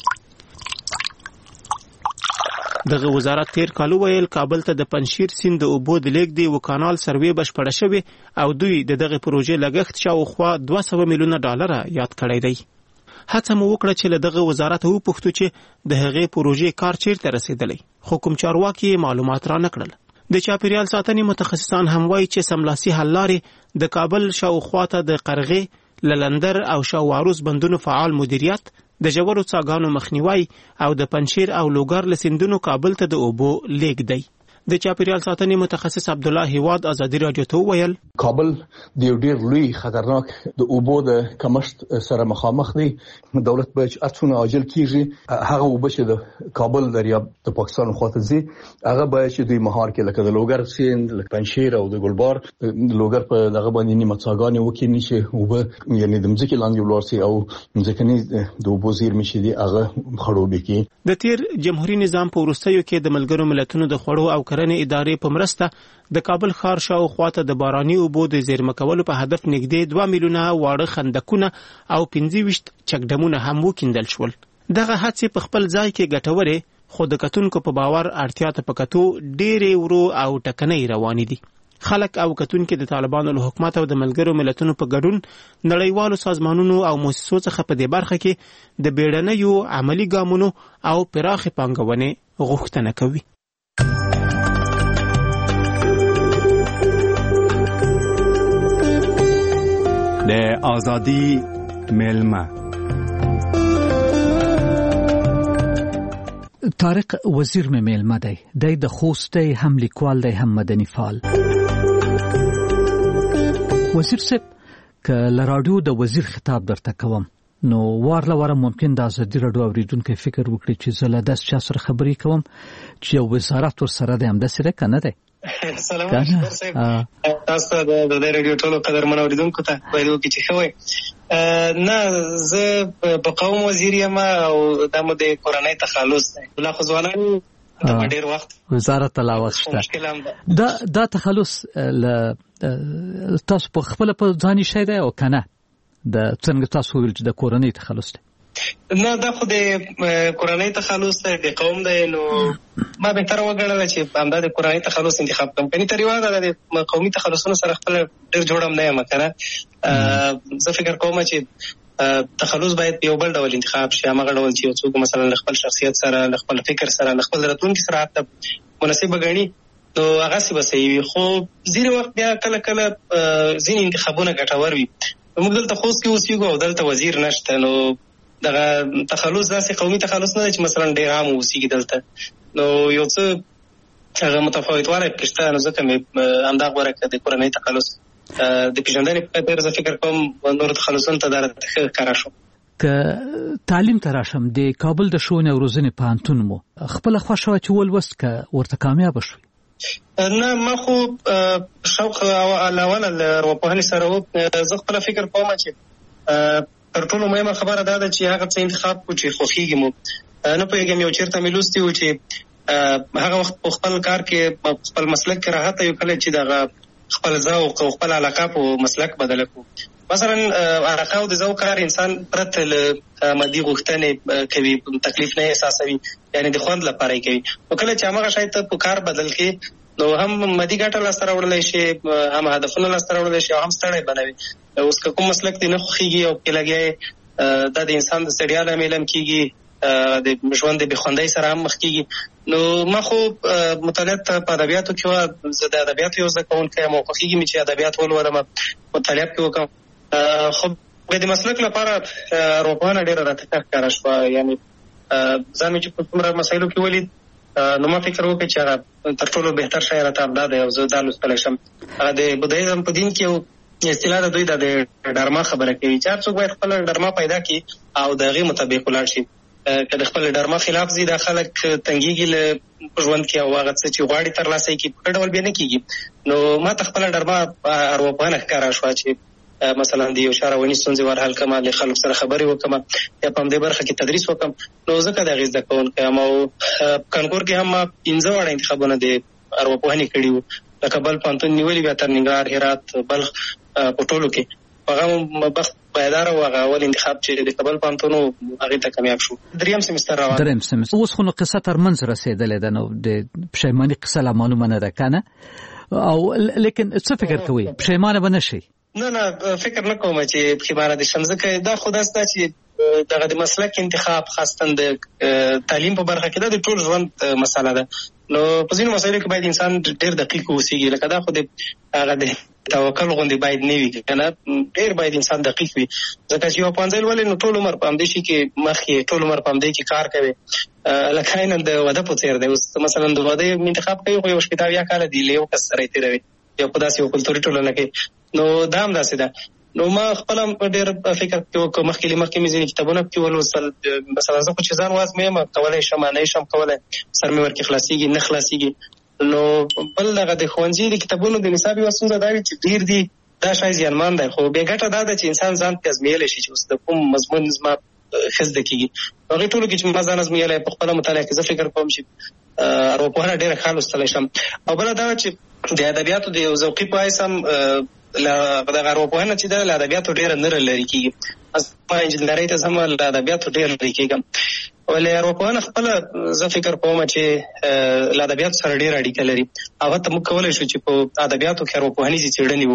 دغه وزارت تیر کال ویل کابل ته د پنشیر سیند د اوبو د لیږد و کانال سروې بشپړه شوې او دوی د دغه پروژې لګښت شاوخوا دوه سوه میلیونه ډالره یاد کړی دی. هڅه مو وکړه چې له دغه وزارت وپوښتو چې د هغې پروژې کار چیرته رسېدلی، خو کوم چارواکي معلومات را نه کړل. د چاپیریال ساتنې متخصصان هم وایي چې سملاسي حل لارې د کابل شاوخوا ته د قرغې، للندر او شاوواروس بندونو فعال مدیریت، د ژورو څاګانو مخنیوی او د پنشیر او لوګر له سیندونو کابل ته د اوبو لیږد دی. د چاپیریال ساتنې متخصص عبدالله هیواد ازادي راډیو ته وویل کابل د یو ډیر لوی خطرناک د اوبو د کمښت سره مخامخ دی. دولت باید ارڅونه عاجل کیږي هغه اوبه چې د کابل دریاب د پاکستان خواته ځي هغه باید چې دوی مهار کې لکه د لوګر سیند، لکه پنشیر او د ګلبار د لوګر په دغه باندې نیمه څاګانې وکړي چې اوبه یعنی د مځکې لاندې ولاړ شي او مځکني د اوبو زیرمې چې دي هغه خړوبې کړي. د تیر جمهوریت نظام په وروستیو کې د ملګرو ملتونو د خوړو او کرنې ادارې په مرسته د کابل ښار شاوخوا ته د باراني اوبو د زیرمه کولو په هدف نږدې دوه میلیونه واړه خندقونه او پنځه ویشت چکډمونه هم وکیندل شول. دغه هڅې په خپل ځای کې ګټورې، خو د کتونکو په باور اړتیا ته په کتو ډېرې ورو او ټکنۍ روانې دي. خلک او کتونکي د طالبانو له حکومت او د ملګرو ملتونو په ګډون نړیوالو سازمانونو او مؤسسو څخه په دې برخه کې د بیړنیو عملی ګامونو او پراخې پانګونې غوښتنه کوي. د ازادي ملما طارق وزیر مې میلمه دی. دی د خوست دی، هم لیکوال دی، هم مدني فعال. وزیر صاحب، که له راډیو د وزیر خطاب درته کوم نو وار له واره ممکن د ازادي راډیو اوریدونکو فکر وکړي چې زه له داسې چا سره خبرې کوم چې یو وزارت ورسره دی. همداسې دی که نه دی؟ سلام شکر صاحب، تاسو د د راډیو ټولو قدرمن اوریدونکو ته باید وکړي چې ښه وایي. نه، زه په قوم وزیر یم او دا مو د کورنۍ تخلص دی. لا خو ځوانان دا ډېر وخت وزارت ته لا وخت شته. دا دا تخلص له تاسو په خپل په ځاني شي دی او کنه د څنګه تاسو ویل چې د کورنۍ تخلص دی؟ نه، دا خو د کورنۍ تخلص دی، د قوم دی. نو ما بهتره وګڼله چې همدا د کورنۍ تخلص انتخاب کړم. کني تر یوه ده د قومي تخلصونو سره خپل ډېر جوړ هم نه یم که نه. زه فکر کوم چې تخلص باید یو بل ډول انتخاب شي، هماغه ډول چې یو څوک مثلا له خپل شخصیت سره، له خپل فکر سره، له خپل راتلونکي سره حتی مناسبه ګڼي نو هغسې به صحیح وي. خو ځینې وخت بیا کله کله ځینې انتخابونه ګټور وي. موږ دلته خوست کې اوسېږو او دلته وزیر نشته، نو دغه تخلص داسې قومي تخلص نه دی چې مثلا ډېر عام اوسېږي دلته. نو یو څه هغه متفاوتوالی پکې شته، نو ځکه مې همدا غوره کړه د کورنۍ تخلص د پېژندنې په خاطر. زه فکر کوم نورو تخلصونو ته دا راته ښه ښکاره شو. که تعلیم ته راشم، د کابل د ښوونې او روزنې پوهنتون مو خپله خوښه وه چې ولوست، که ورته کامیابه شوئ؟ نه، ما خو شوق له اوله له ارواپوهنې سره و. زه خپله فکر کوم چې تر ټولو مهمه خبره دا ده چې هغه څه انتخاب کړو چې خوښېږي مو. نه پوهېږم یو چېرته مې لوستي و چې هغه وخت په خپل کار کې خپل مسلک کې راحته یو، کله چې دغه خپل ذوق او خپل علاقه په مسلک بدله کړو. مثلا علاقه او د ذوق کار انسان پرته له مادي غوښتنې کوي، تکلیف نه احساسوي، یعنی د خوند لپاره یې کوي. نو کله چې هماغه شی ته په کار بدل کړي نو هم مادي ګټه لاسته راوړلی شي، هم هدفونه لاسته راوړلی شي او هم ستړی بنوي. اوس که کوم مسلک دې نه خوښېږي او پکې لګیا یې، دا د انسان د ستړیا لامل هم کېږي، د ژوند د بېخوندۍ سره هم مخ کېږي. نو ما خو مطالعات په ادبیاتو کې وه، زه د ادبیاتو یو زده کوونکی یم او خوښېږي مې چې ادبیات ولولم، مطالعه پکې وکړم. خو د مسلک لپاره ارواپوهنه ډېره راته ښه ښکاره شوه. یعنې ځان مې چې په څومره مسایلو کې ولید نو ما فکر وکړ چې هغه تر ټولو بهتر شی راته همدا دی او زه دا لوستلی شم. هغه د بودایزم په دین کې یو اصطلاح ده، دوی دا د ډرما خبره کوي چې هر څوک باید خپله ډرما پیدا کړي او د هغې مطابق ولاړ شي. که د خپل ډرما خلاف ځي، دا خلک تنګېږي له ژوند کې او هغه څه چې غواړي ترلاسه یې کړي په ښه ډول بیا نه کېږي. نو ما ته خپله ډرما ارواپوهنه ښکاره شوه چې مثلا د یو چا رواني ستونزې ور حل کړم، له خلکو سره خبرې وکړم، یا په همدې برخه کې تدریس وکړم. نو ځکه د هغې زده کوونکی یم او کانکور کې هم ما پنځه واړه انتخابونه د ارواپوهنې کړي وو، لکه بل پوهنتون نیولي، بیا تر ننګرهار، هرات، بلخ په ټولو کې. هغه بخت پایداره و، هغه اول انتخاب چې د کابل پوهنتون و هغې ته کامیاب شو. دریم سمستر روان دریم سمستر اوس خو نو قصه ترمنځ رسېدلې ده، نو د پښیماني قصه لا معلومه نه ده که نه؟ او لیکن څه فکر کوئ، پښیمانه به نه شئ؟ نه نه، فکر نه کوم چې پښیمانه دې شم، ځکه دا خو داسې ده چې دغه د مسلک انتخاب خاصتا د تعلیم په برخه کې دا د ټول ژوند مسله ده. نو په ځینو مسایلو کې باید انسان ډېر دقیق واوسېږي، لکه دا خو د هغه د توکل غوندې باید نه وي که نه، ډېر باید انسان دقیق وي. ځکه چې یو پوهنځی لولې نو ټول عمر په همدې شي کې مخ یې، ټول عمر په همدې کې کار کوي، لکه عیناً د واده په څېر دی. اوس مثلا د واده انتخاب کوي خو یو شپېته اویا کاله دی له یو کس سره یې تېروي، یو په داسې یو کلتوري ټولنه کې. نو دا هم داسې ده. نو ما خپله ډېر فکر پکې وکړ، مخکې مخکې مې ځینې کتابونه پکې ولوستل. مثلا زه خو چې ځان وازمویم کولی شم، نه شم کولی، سر مې ورکې خلاصېږي نه خلاصېږي. نو بل دغه د ښوونځي د کتابونو د نصاب یوه ستونزه دا وي چې ډېر دي، دا شی زیانمان دی. خو بې ګټه دا ده چې انسان ځان پې ازمویلی شي چې اوس د کوم مضمون زما خزده کیږي. هغه ټول کې چې مزه نظم یې په خپل مطالعه کې زه فکر کوم چې ارواپوهنه ډېره ښه لوستلی شم. او بله دا چې د ادبیاتو د یو ذوقي په حیث هم دغه ارواپوهنه چې ده له ادبیاتو ډېره نه لرې کېږي. ما انجینرۍ ته ځم له ادبیاتو ډېر لرې کېږم. ولې ارواپوهنه خپله زه فکر کوم چې له ادبیاتو سره ډېره اړیکه لري. او حتی موږ کولی شو چې په ادبیاتو کې ارواپوهنیزې څېړنې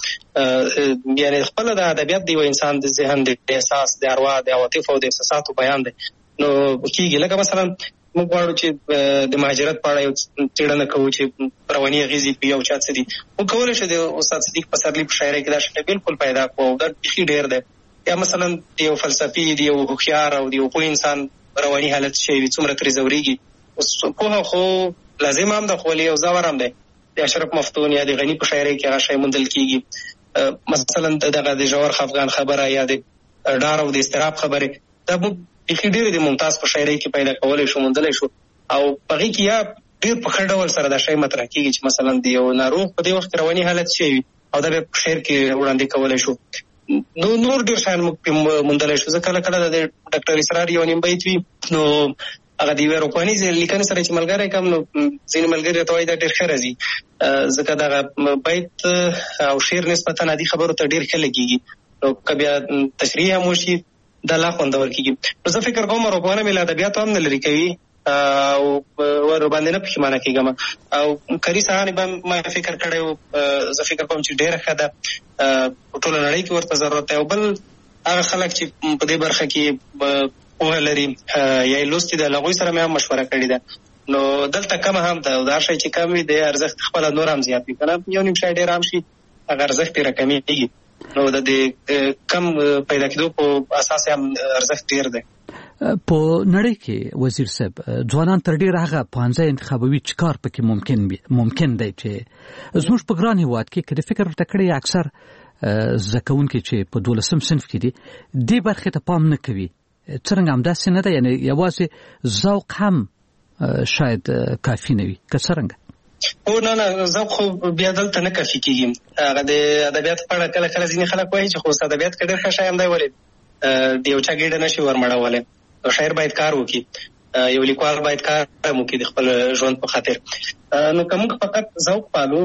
وکړو. یعنې خپله د ادبیات د یو انسان د ذهن د احساس د اروا د عواطفو او د احساساتو بیان دی. نو کېږي لکه مثلا موږ غواړو چې د مهاجرت په اړه یو څېړنه کوو چې رواني اغېزې په یو چا څه دي. موږ کولی شو د استاد صدیق پسرلي په شاعرۍ کې دا شی بلکل پیدا کړو او دا بیخي ډېر دی. یا مثلا د یو فلسفي د یو هوښیار او د یو پوه انسان رواني حالت شی وي څومره ترې ځورېږي. پوهه خو لازم هم ده خو ولې یو ځور هم دی. د اشرف مفتون یا د غني په شاعرۍ کې هغه شی موندل کېږي. مثلا دغه د ژور خفګان خبره یا د ډار او د اضطراب خبرې دا موږ بیخي ډېرې د ممتاز په شاعرۍ کې پیدا کولی شو موندلی شو. او په هغې کې یا ډېر په ښه ډول سره دا شی مطرح کېږي چې مثلا د یو ناروغ په دې وخت کې رواني حالت شی وي او دا بیا په شعر کې وړاندې کولی شو. نو نور ډېر شیان موږ موندلی شو. زه کله کله د ډاکټر اسرار یو نیم بیت وي نو هغه د یوې ارواپوهنیزې لیکنې سره چې ملګری کړم نو ځینې ملګري راته وایي دا ډېر ښه راځي ځکه دغه بیت او شعر نسبتا عادي خبرو ته ډېر ښه لګېږي. نو که بیا تشریح هم وشي دا لا خوندور کېږي. نو زه فکر کوم ارواپوهنه مې له ادبیاتو هم نه لرې کوي او ورباندې نه پښیمانه کېږم. او کري سهاني به ما فکر کړی و زه فکر کوم چې ډېره ښه ده په ټوله نړۍ کې ورته ضرورت دی. او بل هغه خلک چې په دې برخه کې پوهه لري یا یې لوستې ده له هغوی سره مې هم مشوره کړې ده. نو دلته کمه هم ده او دا شی چې کم وي د ارزښت خپله نور هم زیات وي که نه یو نیم شی ډېر هم شي هغه ارزښت یې راکمېږي. نو د دې کم پیدا کېدو په اساس هم ارزښت ډېر دی. په نړۍ کې وزیر صاحب ځوانان تر ډېره هغه پوهنځی انتخابوي چې کار پکې ممکن ممکن دی چې زموږ په ګران هېواد کې که د فکر ورته کړی اکثر زده کوونکي چې په دولسم صنف کې دي دې برخې ته پام نه کوي. څرنګه همداسې نه ده یعنې یوازې ذوق هم شاید کافي نه وي که څرنګه؟ او نه نه ذوق خو بیا دلته نه کافي کېږي. هغه د ادبیاتو په اړه کله کله ځینې خلک وایي چې خو اوس ادبیات کې ډېر ښه شی همدی ولې د یو چا ګېډه نه شي ورمړولی. شاعر باید کار وکړي یو لیکوال باید کار وکړي د خپل ژوند په خاطر. نو که موږ فقط ذوق پالو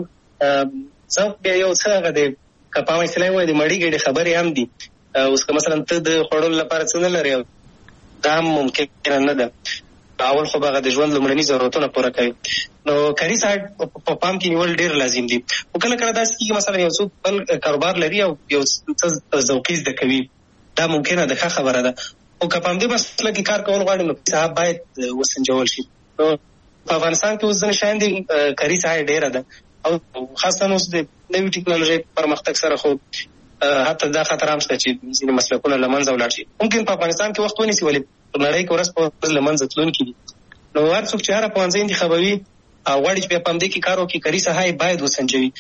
ذوق بیا یو څه هغه دی که په عامه اصطلاح وایي د مړې ګېډې خبرې هم دي. اوس که مثلا ته د خوړلو لپاره څه نه لرې دا هم ممکنه نه ده. اول خو به هغه د ژوند لومړني ضرورتونه پوره کوي. نو کاري ساعت په پام کې نیول ډېر لازم دي. خو کله کله داسې کېږي مثلا یو څوک بل کاروبار لري او یو څه ذوقي زده کوي دا ممکنه ده ښه خبره ده. او که په همدې مسله کې کار کول غواړي نو صاحب باید وسنجول شي. نو په افغانستان کې اوس ځینې شیان دي کاري ساحه ډېره ده او خاصه اوس د نوي ټکنالوژۍ پرمختګ سره خو حتی دا خطر هم شته چې ځینې مسلکونه له منځه ولاړ شي. ممکن په افغانستان کې وخت ونیسي ولې په نړۍ کې ورځ په ورځ له منځه تلونکي دي. نو هر څوک چې هره پوهنځی انتخابوي او غواړي چې بیا په همدې کې کار وکړي کاري ساحه یې باید وسنجوي.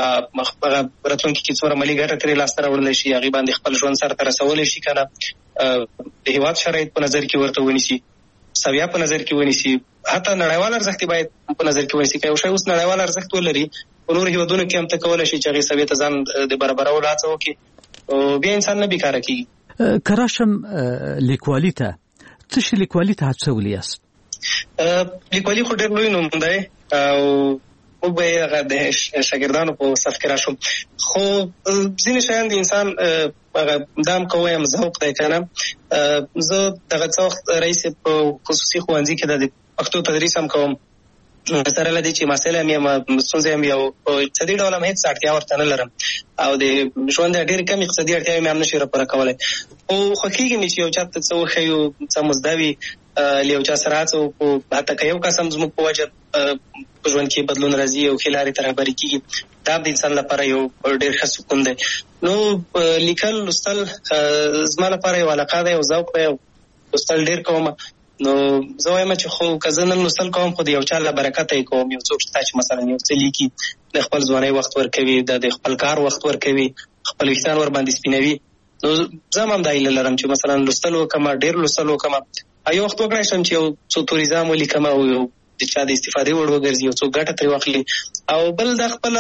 هغه راتلونکي کې څومره مالي ګټه ترې لاسته راوړلی شي هغې باندې خپل ژوند سرته رسولی شي که نه د هېواد شرایط په نظر کې ورته ونیسي سویه په نظر کې ونیسي حتی نړیوال ارزښت باید په نظر کې ونیسي. که یو شی اوس نړیوال ارزښت ولري په نورو هېوادونو کې هم ته کولی شي چې هغې سویې ته ځان د برابرولو هڅه وکړي بیا انسان نه بیکاره کېږي. که راشم لیکوالي ته څه شي لیکوالي ته هڅولی یاست؟ لیکوالي خو ډېر لوی نوم دی او موږ به یې هغه د شاګردانو په صف کې راشو. خو ځینې شیان د انسان دا هم که وایم ذوق دی که نه. زه دغه څه وخت رئیس په خصوصي ښوونځي کې د پښتو تدریس هم کوم. سره له دې چې مسایل هم یم ستونزې هم یو په اقتصادي ډول هم هېڅ اړتیا ورته نه لرم او د ژوند ډېرې کم اقتصادي اړتیاوې مې هم نشي راپوره کولی. خو خوښېږي مې چې یو چا ته څه وښیو څه مزده وي له یو چا سره هڅه وکړو حتی که یو کس هم زموږ په وجه په ژوند کې بدلون راځي او ښې لارې ته رهبري کېږي دا د انسان لپاره یو ډېر ښه سکون دی. نو لیکل لوستل زما لپاره یو علاقه دی یو ذوق دی لوستل ډېر کوم. نو زه وایم چې خو که زه نن لوستل کوم خو د یو چا له برکته یې کوم. یو څوک شته چې مثلا یو څه لیکي د خپل ځوانۍ وخت ورکوي د خپل کار وخت ورکوي خپل ویښتان ورباندې سپینوي. نو زه هم همدا هیله لرم چې مثلا لوستل وکړم ډېر لوستل وکړم. یو وخت وکړی شم چې یو څو توریزام ولیکم او یو د چا د استفادې وړ وګرځي او څوک ګټه ترې واخلي. او بل د خپل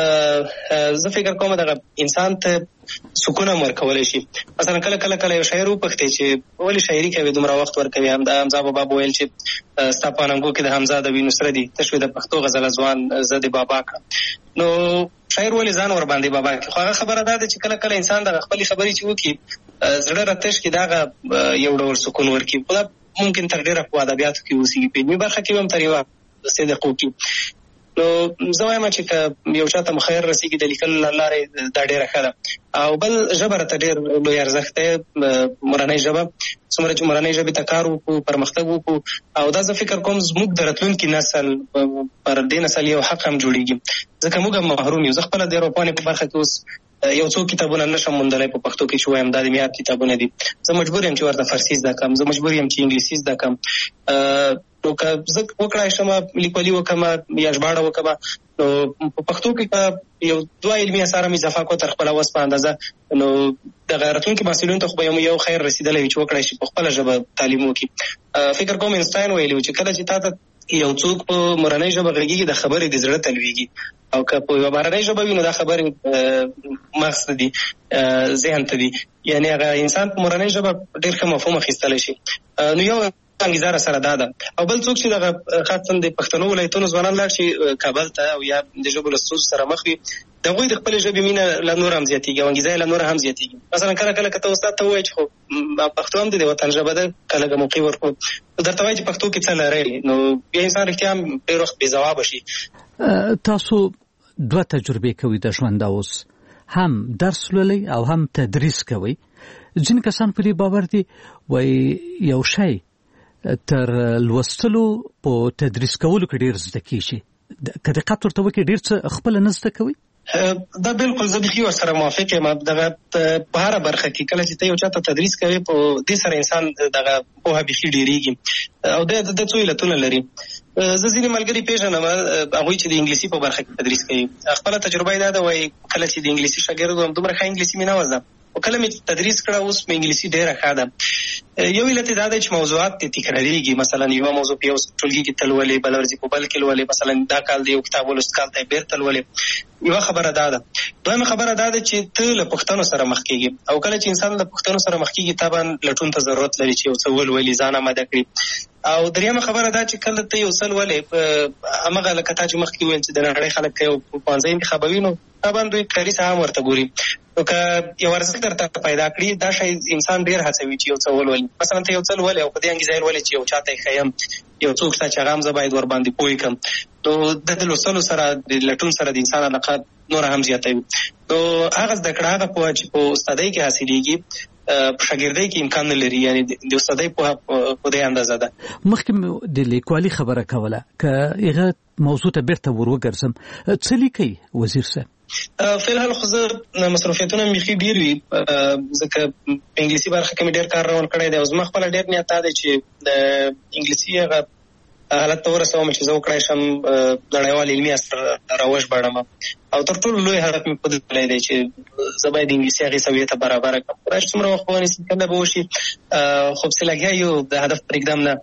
زه فکر کوم دغه انسان ته سکون هم ورکولی شي. مثلا کله کله کله یو شاعر وپوښتې چې ولې شاعري کوي دومره وخت ورکوي. حمزه بابا به ویل چې ستا په اننګو کې د حمزه د وینو سره دي تش د پښتو غزل ځوان زه د بابا کړم. نو شاعر ولې ځان ور باندې بابا کوي؟ خو هغه خبره ده چې کله کله انسان د خپل خبرې چې وکړي زړه راتش کې داغه یو ډول سکون ورکړي. خو دا ممکن تر ډیره په ادبیاتو کې اوسېږي، په علمي برخه کې هم تر یوه صدقو کې. نو زه وایم چې یو چاته مخیر رسېږي د لیکلو له لارې دا ډېره ښه ده. او بل ژبه راته ډېر لوی ارزښت دی، مورنۍ ژبه. څومره چې مورنۍ ژبې ته کار وکړو، پرمختګ وکړو، او دا زه فکر کوم زموږ د راتلونکي نسل پر دې نسل یو حق هم جوړېږي، ځکه موږ هم محروم یو. زه خپله د اروپانې په برخه کې اوس یو څو کتابونه نشم موندلی په پښتو کې چې وایم دا د معیار کتابونه دي. زه مجبور یم چې ورته فارسي زده کړم، زه مجبور یم چې انګلیسي زده کړم. نو که زه وکړای شم لیکوالي وکړم یا ژباړه وکړم، نو په پښتو کې یو دوه علمي اثار هم اضافه کړو تر خپله وس په اندازه، نو دغه راتلونکي محصلینو ته خو به یو خیر رسېدلی وي چې وکړای شي په خپله ژبه تعلیم وکړي. فکر کوم اینسټاین ویلي و چې کله چې تا ته یو څوک په مورنۍ ژبه غږېږي د خبرې د زړه ته لوېږي، او که په یوه بهرنۍ ژبه وي نو دا خبرې مغز ته دي، ذهن ته دي. یعنې هغه انسان په مورنۍ ژبه ډېر ښه مفهوم اخیستلی شي. نو یو انګیزه سره دا ده. او بل څوک چې دغه خاصا د پښتنو ولایتونو ځوانان لاړ شي کابل ته او یا د ژبو له ستونزو سره مخ وي، د هغوی د خپلې ژبې مینه لا نور هم زیاتېږي او انګیزه یې لا نور هم زیاتېږي. مثلا کله کله که ته استاد ته ووایې چې خو پښتو هم د وطن ژبه ده، که لږه موقع ورکړو، نو درته وایي چې پښتو کې څه لرئ، نو بیا انسان رښتیا هم ډېر وخت بې ځوابه شي. تاسو دوه تجربې کوي د ژوند اوس، هم درس لولئ او هم تدریس کوئ. ځینې کسان په دې باور دي وایي یو شی تر لوستلو په تدریس کولو کې ډېر زده کېږي، که دقت ورته وکړي ډېر څه خپله نه زده کوي. دا بالکل زه بیخي ورسره موافق یم. دغه په هره برخه کې کله چې ته یو چا ته تدریس کوي، په دې سره انسان دغه پوهه بیخي ډېرېږي او د څو علتونه لري. زه ځینې ملګري پېژنم هغوی چې د انګلیسي په برخه کې تدریس کوي. خپله تجربه یې دا ده، وایي کله چې د انګلیسي شاګرد وم دومره ښه انګلیسي مې نه وه زده، او کله مې تدریس کړه اوس مې انګلیسي ډېره ښه ده. یو علت یې دا دی چې موضوعات دې تکراریږي. مثلا یوه موضوع په یو ټولګي کې ته لولې، بله ورځ په بل کې لولې. مثلا دا کال د یو کتاب ولوست، کال ته یې بېرته لولې. یوه خبره دا ده. دویمه خبره دا ده چې ته له پوښتنو سره مخ کېږي، او کله چې انسان له پوښتنو سره مخ کېږي طبعا لټون ته ضرورت لري چې یو څه ولولي، ځان آماده کړي. او دریمه خبره دا چې کله ته یو څه لولې، همغه لکه تا چې مخکې وویل چې د نړۍ خلک که یو پوهنځی انتخابوي نو طبعا دوی کاري ساحه هم ورته ګوري. نو که یو ارزښت درته پیدا کړي، دا شی انسان ډېر هڅوي چې یو څه ولولي. مثلا ته یو څه لولې او په دې انګیزه یې لولې چې یو چا ته یې ښیم، یو څوک شته چې هغه هم زه باید ور باندې پوه کړم، نو د لوستلو سره د لټون سره د انسان علاقه نور هم زیاتوي. نو هغه زده کړه، هغه پوهه چې په استادۍ کې حاصلېږي، په شاګردۍ کې امکان نه لري. یعنې د استادۍ پوهه په دې اندازه ده. مخکې د لیکوالي خبره کوله، که هغه موضوع ته بېرته ور وګرځم، څه لیکئ وزیر صاحب؟ فی الحال خو زه مصروفیتونه مې بیخي ډېر وي، ځکه په انګلیسي برخه کې مې ډېر کار روان کړی دی، او زما خپله ډېر نیت دا دی چې د انګلیسي هغه حالت ته ورسوم چې زه وکړای شم نړیوال علمي اثر راوژباړم. او تر ټولو لوی هدف مې په دې تللی دی چې زه باید د انګلیسي هغې سویې ته برابره کړم. خدای چې څومره وخت به ونیسي، کله به وشي، خو پسې لګیا یو د هدف پرېږدم نه.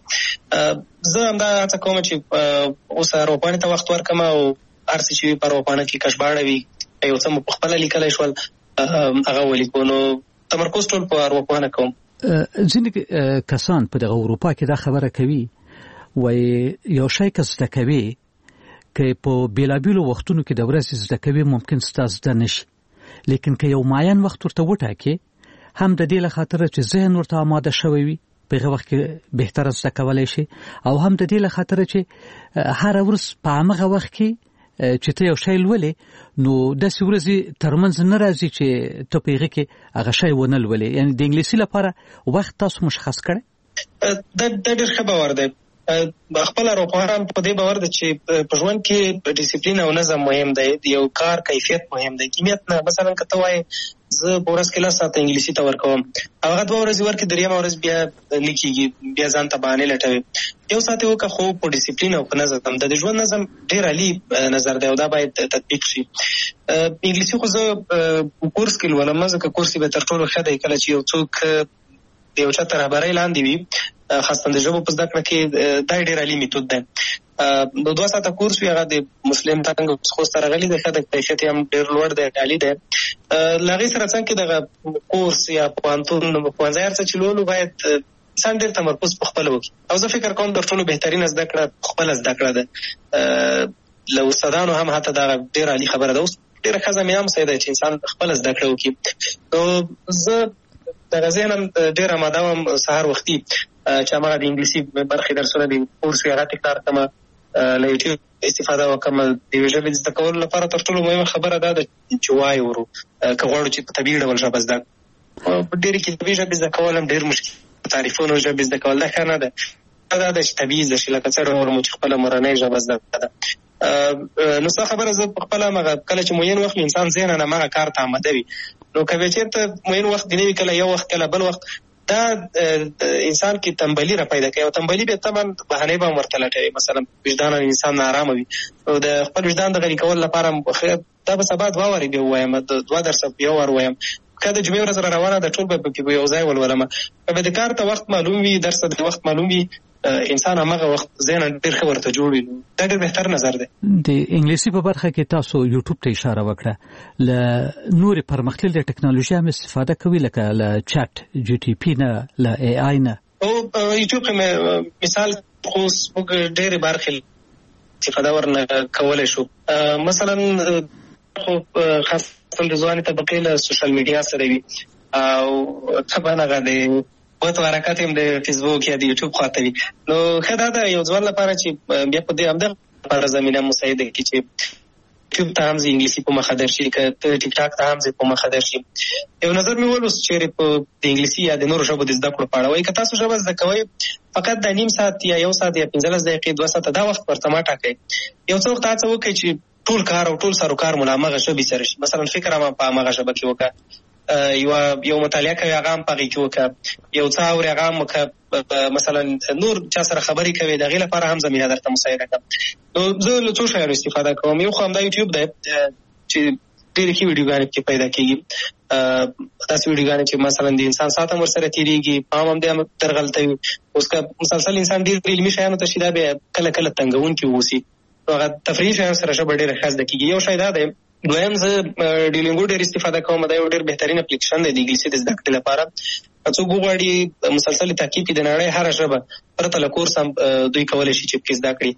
زه همدا هڅه کوم چې اوس ارواپاڼې ته وخت ورکړم، او هر څه چې وي په ارواپاڼه کې که ژباړه وي، یو څه مو پخپله لیکلی شول هغه ولیکو. نو تمرکز ټول په ارواپاڼه کوم. ځینې کسان په دغه اروپا کې دا خبره کوي، وایي یو شی که زده کوي، که په بېلابېلو وختونو کې د ورځې زده کوي، ممکن ستا زده نه شي، لیکن که یو معین وخت ورته وټاکې، هم د دې له خاطره چې ذهن ورته آماده شوی وي، په هغه وخت کې بهتره زده کولی شي، او هم د دې له خاطره چې هره ورځ په همغه وخت کې چې ته یو شی لولې، نو داسې ورځې ترمنځ نه راځي چې ته په هغې کې هغه شی ونه لولې. یعنې د انګلیسي لپاره وخت تاسو مشخص کړی؟ دا ډېر ښه باور دی. خپل اروپایان په دې باور ده چې په ژوند کې ډیسپلین او نظم مهم دی، د یو کار کیفیت مهم دی، کمیت نه. مثلا که ته وایې زه په ورځ کې لس ساعته انګلیسي ته ورکوم، هغه دوه ورځې ورکړې، دریمه ورځ بیا نه کېږي، بیا ځان ته بهانې لټوي. یو ساعت یې وکړه، خو په ډیسپلین او په نظم. د ژوند نظم ډېر عالي نظر دی او دا باید تطبیق شي. انګلیسي خو زه کورس کې لولم، ځکه کورس یې به تر ټولو ښه دی. کله چې یو څوک د یو چا تر رهبرۍ لاندې وي، خاصه د ژبو په زده کړه کې، دا ډېر عالي میتود دی. د دوه ساعته کورس وی هغه د مسلم څنګه خو سره غلي د خدای کیفیت هم ډیر لوړ دی عالی دی. لغې سره څنګه دغه کورس یا پوانتون پوانځه ارڅ چلولو باید انسان ډیر تمرکز په خپل وکړي او زه فکر کوم د ټولو بهترین زده کړه خپل زده کړه ده. له استادانو هم حتی دا ډیر عالی خبره ده. اوس ډیره ښه زمینه هم سیده چې انسان خپل زده کړه وکړي. نو زه دغه ذهنم ډیر آماده وم سهار وختي چې هغه د انګلیسي برخې درسونه د کورس وی هغه تکرار کړم، له یوټیوب استفاده وکړم. د یوې ژبې زده کولو لپاره تر ټولو مهمه خبره دا ده چې وایو ورو که غواړو چې په طبیعي ډول ژبه زده کړو. په ډېرې کتابي ژبې زده کول هم ډېر مشکل، تعریفونو ژبې زده کول دا ښه نه ده. دا ده چې طبیعي زده شي لکه څه ډول مو چې خپله مورنۍ ژبه زده ده. نو څه خبره زه په خپله هغه کله چې معین وخت انسان ذهناً هماغه کار ته آماده وي، نو که بیا چېرته معین وخت دی نه وي، کله یو وخت کله بل وخت، دا انسان کې تنبلي را پیدا کوي او تنبلي بیا طبعا بهانې به هم ورته لټوي. مثلا وجدان انسان ناارامه وي او د خپل وجدان د غني کولو لپاره دا به سبا دوه وارې بیا ووایم، دوه درسه یو وار ووایم، که د جمعې ورځ را روانه ده ټول به پکې یو ځای ولولم. که به د کار ته وخت معلوم وي، درس ته د وخت معلوم وي، انسان هماغه وخت ذهن ډېر ښه ورته جوړ وي. دا ډېر بهتر نظر دی. د انګلیسي په برخه کې تاسو یوټیوب ته اشاره وکړه، له نورې پرمختللې ټکنالوژي هم استفاده کوي لکه له چات جی ټي پي نه، له ای آی نه؟ او یوټیوب کې مثال خو موږ ډېرې برخې استفاده ورنه کولی شو. مثلا خو خاصه د ځوانې طبقې له سوشل میډیا سره وي او طبعا هغه د بہت حرکت هم د فیسبوک یا د یوټیوب خواته وي. نو ښه دا ده یو ځوان لپاره چې بیا په دې همدغه لپاره زمینه مساعده کړي چې یوټیوب ته هم زه انګلیسي په مخه درشي، که ته ټیک ټاک ته هم زه په مخه درشي. یو نظر مې ولوست چېرې په د انګلیسي یا د نورو ژبو د زده کړو په اړه وایي که تاسو ژبه زده کوئ فقط د نیم ساعت یا یو ساعت یا پنځلس دقیقې دوه ساعته دا وخت ورته مه ټاکئ. یو څه وخت هڅه وکړئ چې ټول کار او ټول سروکار مو له همغه ژبې سره شي. مثلا فکر هم په همغه ژبه کې وکړه، یو یو مطالعه کوي هغه هم په هغې کې وکړه، یو څه اوري هغه هم وکړه، مثلا نور چا سره خبرې کوي د هغې لپاره هم زمینه درته مساعده کړه. نو زه له څو شیانو استفاده کوم. یو خو همدا یوټیوب دی چې ډېرې ښې ویډیوګانې پکې پیدا کېږي، داسې ویډیوګانې چې مثلا د انسان ساعت هم ورسره تېرېږي، پام هم دی درغلته وي. اوس که مسلسل انسان ډېر علمي شیانو ته شي دا بیا کله کله تنګونکي واوسي، نو هغه تفریحي شیانو سره ژبه ډېره ښه زده کېږي. یو شی دا دی. دویم زه ډیولینګو ډېر استفاده کوم، دا یو ډېر بهترین اپلیکیشن دی د انګلیسي د زده کړې لپاره. څوک وغواړي مسلسل تعقیب کړي د نړۍ هره ژبه پرته له کورس هم دوی کولی شي چې پکې زده کړي.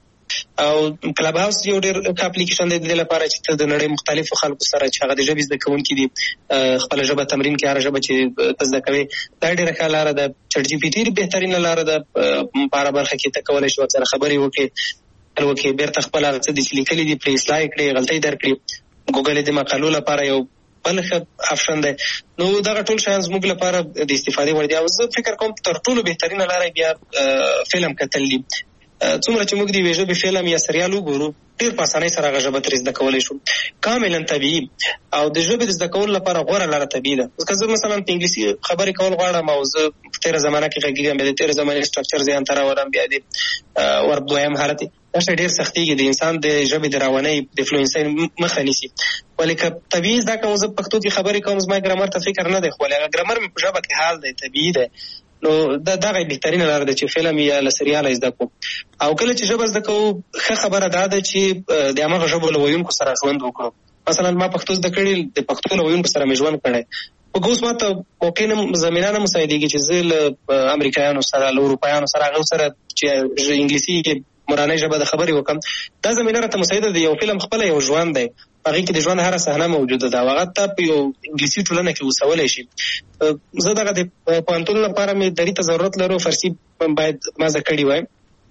او کلب هاوس یو ډېر ښه اپلیکیشن دی د دې لپاره چې ته د نړۍ مختلفو خلکو سره چې هغه د ژبې زده کوونکي دي خپله ژبه تمرین کړي، هره ژبه چې ته زده کوې. دا ډېره ښه لاره ده. چټ جي پي ټي بهترینه لاره ده په هره برخه کې ته کولی شي ورسره خبرې وکړې وکړې بیرته خپل هغه څه دي چې لیکلي دي پرې اصلاح یې کړې، غلطۍ درکړي. ګوګل د مقالو لپاره یو بل ښه آپشن دی. نو دغه ټول شیان زموږ لپاره د استفادې وړ دي. او زه فکر کوم تر ټولو بهترینه لاره بیا فلم کتل دي. څومره چې موږ د یوې ژبې فلم یا سریال وګورو ډېر په اسانۍ سره هغه ژبه ترې زده کولی شو، کاملا طبیعي. او د ژبې د زده کولو لپاره غوره لاره طبیعي ده. که زه مثلا په انګلیسي خبرې کول غواړم او زه په تېره زمانه کې غږېږم، بیا د تېرې زمانې سټرکچر ذهن ته راولم، بیا د ور دویم حالت دا شی ډېر سختېږي، د انسان د ژبې د روانۍ د فلوئنسۍ مخه نیسي. ولې که طبیعي زده کوم، زه پښتو کې خبرې کوم، زما ګرامر ته فکر نه دی، خو ولې هغه ګرامر مې په ژبه کې حال دی، طبیعي دی. نو دا دغه بهترینه لاره ده چې فلم یا له سریاله زده کوو. او کله چې ژبه زده کوو ښه خبره دا ده چې د هماغه ژبو له ویونکو سره ژوند وکړو. مثلا ما پښتو زده کړې، د پښتو له ویونکو سره مې ژوند کړی. خو اوس ما ته موقع نه زمینه نه مساعدېږي چې زه له امریکایانو سره، له اروپایانو سره، هغو سره چې انګلیسي مورنۍ ژبه د خبرې وکړم. دا زمینه راته مساعده ده. یو فلم خپله یو ژوند دی، هغې کې د ژوند هره صحنه موجوده ده او هغه ته په یو انګلیسي ټولنه کې اوسولی شي. زه دغه د پوهنتون لپاره مې دري ته ضرورت لرو، فارسي باید ما زده کړې وای.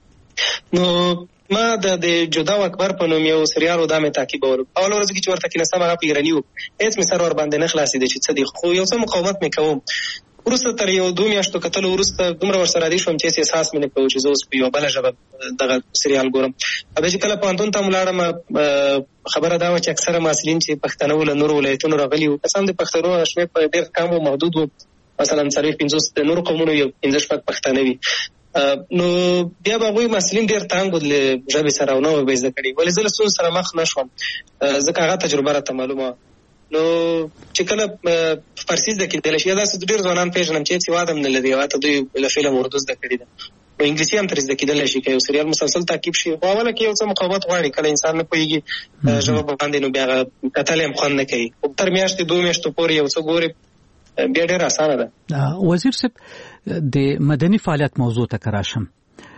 نو ما د جدا و اکبر په نوم یو سریال و دا مې تعقیبولو. اوله ورځ کې چې ورته کېناستم هغه په ایراني و، هېڅ مې سر ورباندې نه خلاصېده چې څه دي، خو یو څه مقاومت مې کوم. وروسته تر یو دوه میاشتو کتلو وروسته دومره ورسره عادي شوم چې هېڅ احساس مې نه کوو چې زه اوس په یوه بله ژبه دغه سریال ګورم. او بیا چې کله پوهنتون ته م ولاړم، خبره دا وه چې اکثره محصلین چې پښتانه وو له نورو ولایتونو راغلي وو، قسم د پښتنو شمېر په ډېر کم و، محدود و، مثلا څلوېښت پنځوس د نورو قومونو یو پنځه شپږ پښتانه وي. نو بیا به هغوی محصلین ډېر تانګ وو له ژبې سره او نه وه به یې زده کړي. ولې زه له ستونزو سره مخ نه شوم ځکه هغه تجربه راته معلومه وه. نو چې کله فارسي زده کېدلی شي، داسې ډېر ځوانان پېژنم چې هېڅ هېواد هم نه لري او حتی دوی له فلم اردو زده کړې ده. نو انګلیسي هم تر زده کېدلی شي که یو سریال مسلسل تعقیب شي خو اوله کې یو څه مقاومت غواړي کله انسان نه پوهېږي ژبه باندې نو بیا هغه کتل هم خوند نه کوي خو تر میاشتې دوه میاشتو پورې یو څه ګوري بیا ډېره اسانه ده. وزیر صاحب د مدني فعالیت موضوع ته که راشم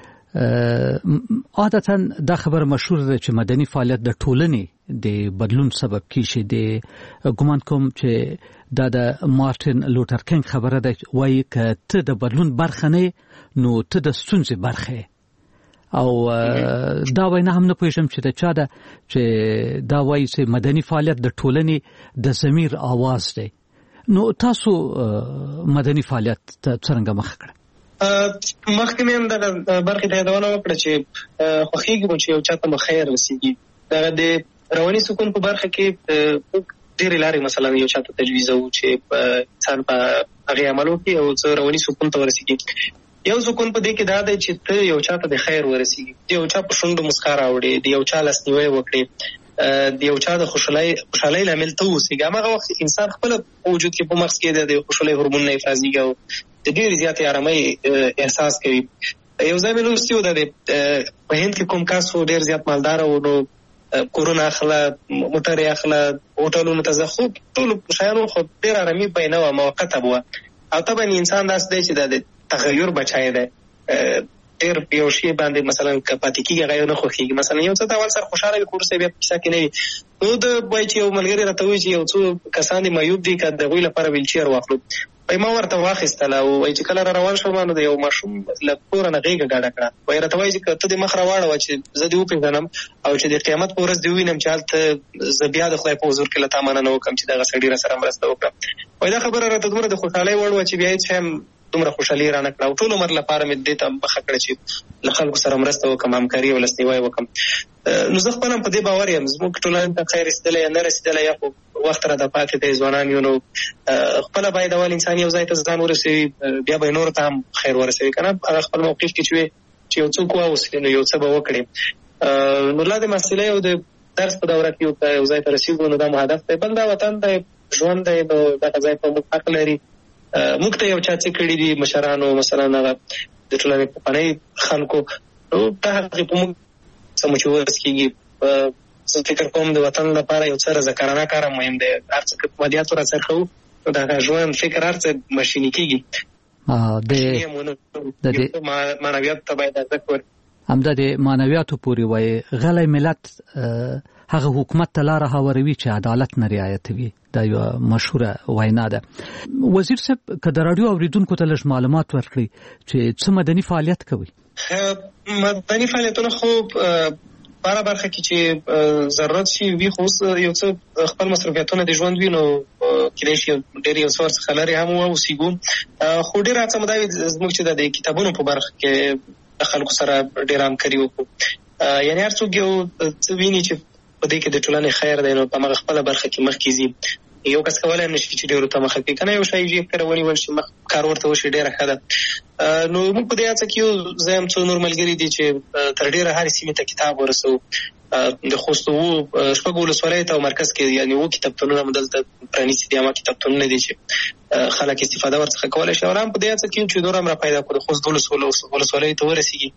عادتا دا خبر مشهور ده چې مدني فعالیت د ټولنې د بدلون سبب کیږي. د ګومان کوم چې دا د مارټین لوټر کینګ خبره ده وایي که ته د بدلون برخه نه نو ته د ستونزې برخه او دا وینا هم نه پوهېږم چې د چا ده چې دا وایي چې مدني فعالیت د ټولنې د ضمیر آواز دی. نو تاسو مدني فعالیت ته څرنګه مخ کړه؟ مخکې مې هم دغه برخې ته یادونه وکړه چې خوښېږي مو چې یو چا ته مو خیر رسېږي. دغه د رواني سکون په برخه کې ډېرې لارې مثلا یو چا ته تجویزوو چې انسان په هغې عمل وکړي او څه رواني سکون ته ورسېږي. یو سکون په دې کې دا دی چې ته یو چا ته د خیر ورسېږي، د یو چا په شونډو مسکا راوړې، د یو چا لاسنیوی وکړې، د یو چا د خوشحالۍ خوشحالۍ لامل ته واوسېږي. هماغه وخت انسان خپله په وجود کې په مغز کې د خوشحالۍ هورمونونه افرازېږي او د ډېرې زیاتې ارامۍ احساس کوي. یو ځای مې لوستي و د په هند کې کوم کس و ډېر زیات مالداره و نو کورونه اخله، موټر یې اخله، هوټلونو ته ځه، خو ټولو شیانو خو ډېره ارامي به یې نه وه، موقته به وه. او طبعا انسان داسې دی چې د تغیر بچی دی، ډېر یو شی باندې مثلا که پاتې کېږي هغه یو نه خوښېږي. مثلا یو څه ته اول سر خوشحاله وي خو وروسته بیا په کیسه کې نه وي. نو د وایي چې یو ملګري راته وایي چې یو څو کسان دي معیوب دي که د هغوی لپاره ویلچیر واخلو. وایي ما ورته واخیستله او وایي چې کله را روان شوم نو د یو ماشوم له کوره نه غېږه ډډه کړه. وایي راته وایي چې که ته دې مخ راواړوه چې زه دې وپېژنم او چې د قیامت په ورځ دې ووینم چې هلته زه بیا د خدای په حضور کې له تا مننه وکړم چې دغه سړي را سره مرسته وکړه. وایي دا خبره راته دومره د خوشحالۍ وړ وه چې بیا هېڅ شی هم دومره خوشحالي رانه کړه او ټول عمر لپاره مې دې ته مخه کړه چې له خلکو سره مرسته وکړم، همکاري او لاسنیوی وکړم. نو زه خپله هم په دې باور یم زموږ ټولنې ته خیر رسېدلی یا نه رسېدلی یا خو وخت را د پاتې دی، ځوانان یو نو خپله باید اول انسان یو ځای ته ځان ورسوي بیا به یې نورو ته هم خیر ورسوي که نه. هغه خپل موقف کې چې وي چې یو څوک واوسي نو یو څه به وکړي. نو لا د محصلۍ او د درس په دوره کې که یو ځای ته رسېږو نو دا مو هدف دی. بل دا وطن دی، ژوند دی، نو دغه ځای په موږ حق لري. موږ ته یو چا څه کړي دي مشرانو، مثلا هغه د ټولنې پخواني خلکو، نو دا هغې په موږ څه مو چې وس کېږي. زه فکر کوم د وطن لپاره یو څه رضاکارانه کار هم مهم دی. هر څه که په مادیاتو را څرخوو نو د هغه ژوند فکر هر څه ماشیني کېږي. معنویاتو ته باید ارزښت ورکړو. همدا د معنویاتو پورې وایي غلی ملت هغه حکومت ته لاره هواروي چې عدالت نه رعایتوي. دا یوه مشهوره وینا ده. وزیر صاحب که د راډیو اوریدونکو ته لږ معلومات ورکړي چې څه مدني فعالیت کوي؟ مدني فعالیتونه خو په هره برخه کې چې ضرورت شي وي، خو اوس یو څه خپل مصروفیتونه د ژوند وي نو کېدای شي ډېر یو څه ورڅخه لرې هم واوسېږو. خو ډېره هڅه مو دا وي زموږ چې د کتابونو په برخه کې د خلکو سره ډېره همکاري وکړو. یعنې هر څوک یو څه ویني چې په دې کې د ټولنې خیر دی نو په همغه خپله برخه کې مخکې ځي. یو کس کولی هم نه شي چې ډېرو ته مخه کړي، که نه یو شی یې فکر ونیول شي کار ورته وشي ډېره ښه ده. نو موږ په دې هڅه کې یو زه یم څو نور ملګري دي چې تر ډېره هرې سیمې ته کتاب ورسوو. د خوست اوو شپږو ولسوالیو ته او مرکز کې یعنې اووه کتابتونونه مو دلته پرانیستي دي، همه کتابتونونه دي چې خلک استفاده ورڅخه کولی شي. او هم په دې هڅه کې یو چې نور هم را پیدا کړو د خوست دولس ولسوالیو ته ورسېږي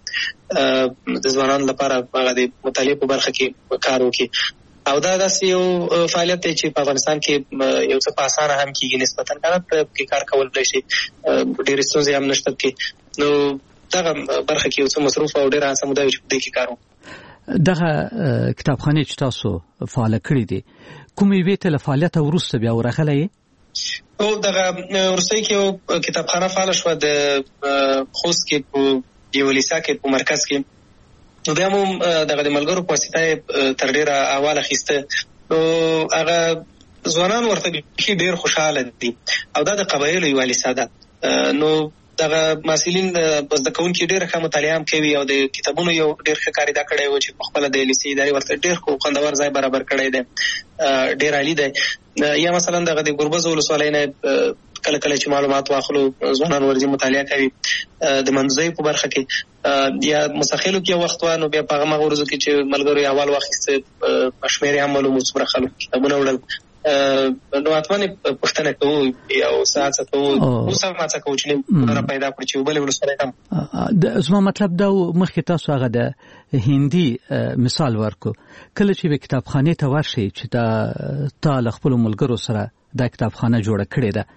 د ځوانانو لپاره هغه د مطالعې په برخه کې کار وکړي. او دا داسې یو فعالیت دی چې په افغانستان کې یو څه په اسانه هم کېږي نسبتا، که نه پکې کار کولی شي، ډېرې ستونزې هم نشته پکې. نو دغه برخه کې یو څه مصروف او ډېره هڅه مو دا وي چې په دې کې کار وکړو. دغه کتابخانې چې تاسو فعاله کړي دي کومې یوې ته له فعالیته وروسته بیا ورغلی یې؟ او دغه وروستۍ کې یو کتابخانه فعاله شوه د خوست کې په یوه لیسا کې په مرکز کې. نو بیا مو دغه د ملګرو په واسطه تر ډېره اول اخیسته. نو هغه ځوانان ورته بیخي ډېر خوشحاله دي او دا د قبایلو یوه لیسا ده. نو دغه محصلین زده کوونکي ډېره ښه مطالعه هم کوي او د کتابونو یو ډېر ښه کارېدا کړی و چې پخپله د لیسې ادارې ورته ډېر خوندور ځای برابر کړی دی، ډېر عالي دی. یا مثلا دغه د ګربز ولسوالۍ نه کله کله چې معلومات واخلو ځوانان ورځي مطالعه کوي. د منځۍ په برخه کې یا مسخلو کې وخت وانه بیا په هغه ورځو کې چې ملګرو اول واخیسته شمېرې هم معلوم څومره خلک کتابونه وړل نو اتمنه پښتنه کوو او ساعت کوو او سم څه کوو چې نور پیدا کړو چې بل ولسره هم د زما مطلب دا مخکې تاسو هغه د هندي مثال ورکو کله چې کتابخانه ته ورشي چې دا تا خپل ملګرو سره دا کتابخانه جوړه کړې ده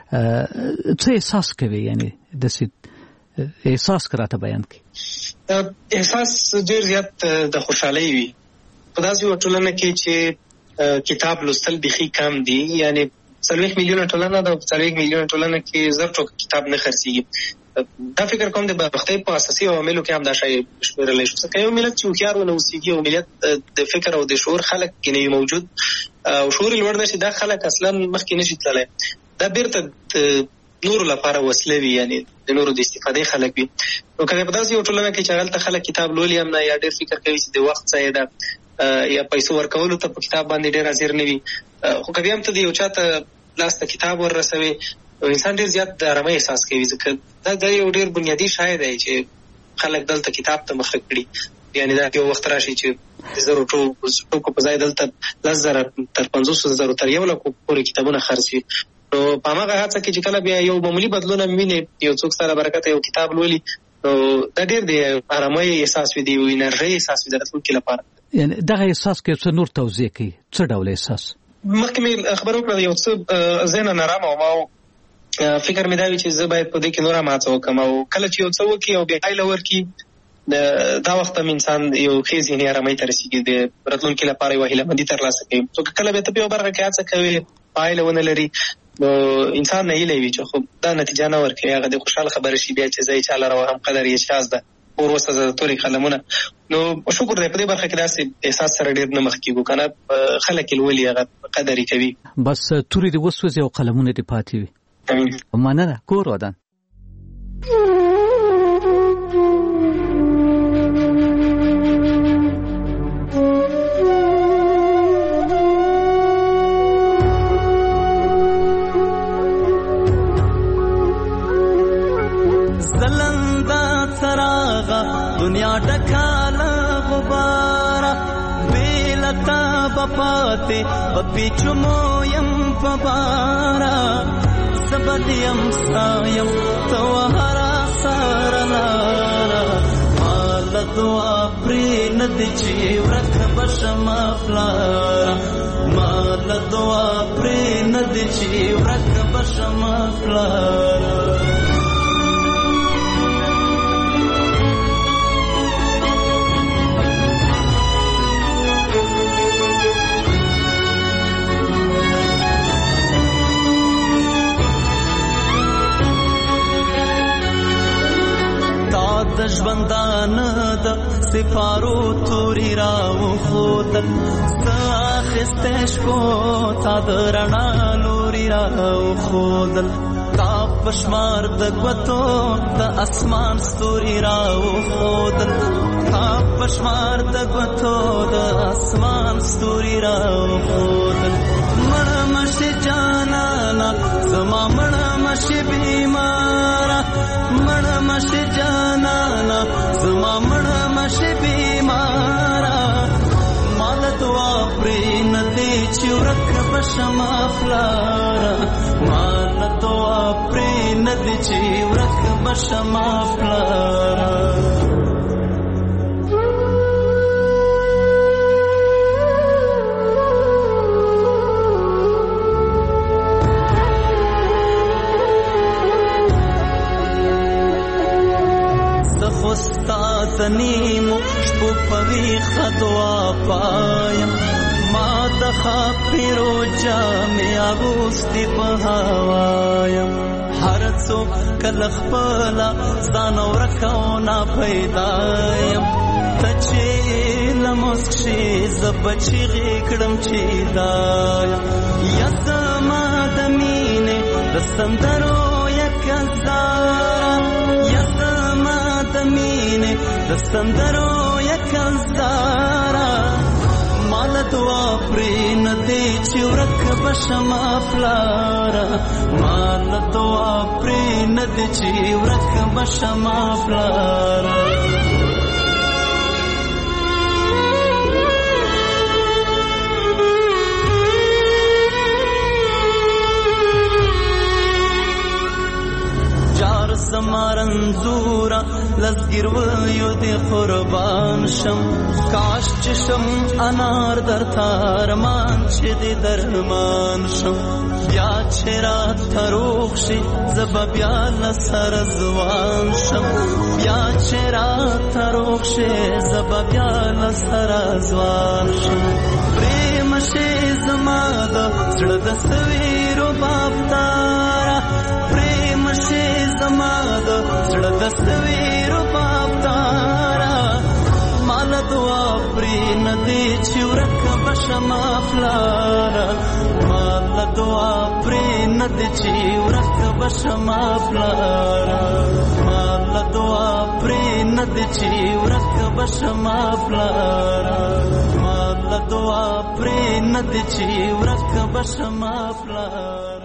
څه احساس کوي یعنی د احساس کراته بیان کړي احساس ډیر زیات د خوشحالي وي په داسې ټولنه کې چې کتاب لوستل بخي کم دي یعنی څلوېښت میلیونه ټولنه د څلوېښت میلیونه ټولنه کې زر ټوک کتاب نه خرڅيږي دا فکر کوم د بدبختۍ په اساسي عواملو کې هم دا شی شمیرل شي چې یو ملت چې هوښیار ونه اوسېږي او ملت د فکر او د شعور خلک کې نه موجود او شعور لوړ نشي دا خلک اصلا مخکې نشي تللی دا بیرته نور لپاره وسله وي یعنی د نورو د استفادې خلک وي نو کله په داسې یو ټولنه کې چې هلته خلک کتاب لولي هم نه یا ډېر فکر کوي چې د وخت ځای ده یا پیسو ورکولو ته په کتاب باندې ډېر حاضر نه وي خو که بیا هم ته د یو چا ته لاس ته کتاب وررسوي انسان ډېر زیات د ارامۍ احساس کوي ځکه دا دا یو ډېر بنیادي شی دی چې خلک دلته کتاب ته مخه کړي یعنی دا یو وخت راشي چې د زرو ټوکو په ځای دلته لس زره تر پنځوس زرو تر یو لکو پورې کتابونه خرڅ وي نو په هماغه هڅه کې چې کله بیا یو معمولي بدلون هم ویني یو څوک سره برکته یو کتاب لولي نو دا ډېر د ارامۍ احساس وي د یو انرژۍ احساس وي د راتلونکي لپاره یعنی دغه احساس کې څه نور توضیح کوي څه ډول احساس مخکې مې خبر وکړه یو څه ذهن نارامه وم او فکر مې دا وي چې زه باید په دې کې نوره هڅه وکړم او کله چې یو څه وکړي او بیا پایله ورکړي دا وخت هم انسان یو ښې ذهني ارامۍ ته رسېږي د راتلونکي لپاره یوه هیله مندي ترلاسه کوي نو کله بیا ته په یو برخه کې هڅه کوې پایله ونه لري نو انسان نه هیله وي چې خو دا نتیجه نه ورکوي هغه د خوشحاله خبره شي بیا چې زه یې چا لره هم قدر یې شاز ده اور وسه د تورې قلمونه نو شکر دی په دې برخه کې داسې احساس سره ډېر نه مخ کېږو که نه خلک یې لولي هغه قدر یې کوي بس تورې دې وسوځي او قلمونه دې پاتې وي مننه کور ودان دنیا ډکاله غباره بیلتا بپاته بپیچو مویم پبارا زبدیم سایم توهرا سارلارا مال دعا پری ندی چی ورک بشم افلارا مال دعا پری ندی چی ورک بشم افلارا د ژوندانه د سپارو توري راو خودل ساخسته شکو تا د رڼا لوري راو خودل تا پشمار د ګوتو د اسمان ستوري راو خودل تا پشمار د ګوتو د اسمان ستوري راو خودل مړ مشه جانانا زما مړ مشه بیمارا مړ مشه جانانا زما مړ مشه بیمارا مال دعا پرې ندی چې ورک بشم افلارا مال دعا پرې ندی چې ورک بشم افلارا تنیمو شپو پوی خدوا پایم ما دخا پیرو جامی آگوستی پهاوایم هر څوک کله خپله ځان ورکو نا پیدایم ته چې له مسک شي زه به چیغې کړم چې دایم یا زما د مینې د سندرو یکه زاره یا زما د مینې د سندرو یکه زاره مال دعا پرې ندی چې ورک بشم افلاره مال دعا پرې ندی چې ورک بشم افلاره رنزورا لزګرویو دې قربان شم کاش چې شم انار در تارمان چې دې درمان شم بیا چې رات تروخ شي زب بیا لسر زوان شم بیا چې رات تروخ شي زب بیا لسر زوان شم پریم شي زما د زړه د سویرو باب تارا پریم شي زما د زړه د سویرو باب تارا مال دعا پرې ندی چې ورک بشما فلارا مال دعا پرې ندی چې ورک بشما فلارا مال دعا پرې ندی چې ورک بشما فلارا مال دعا پرې ندی چې ورک بشما فلارا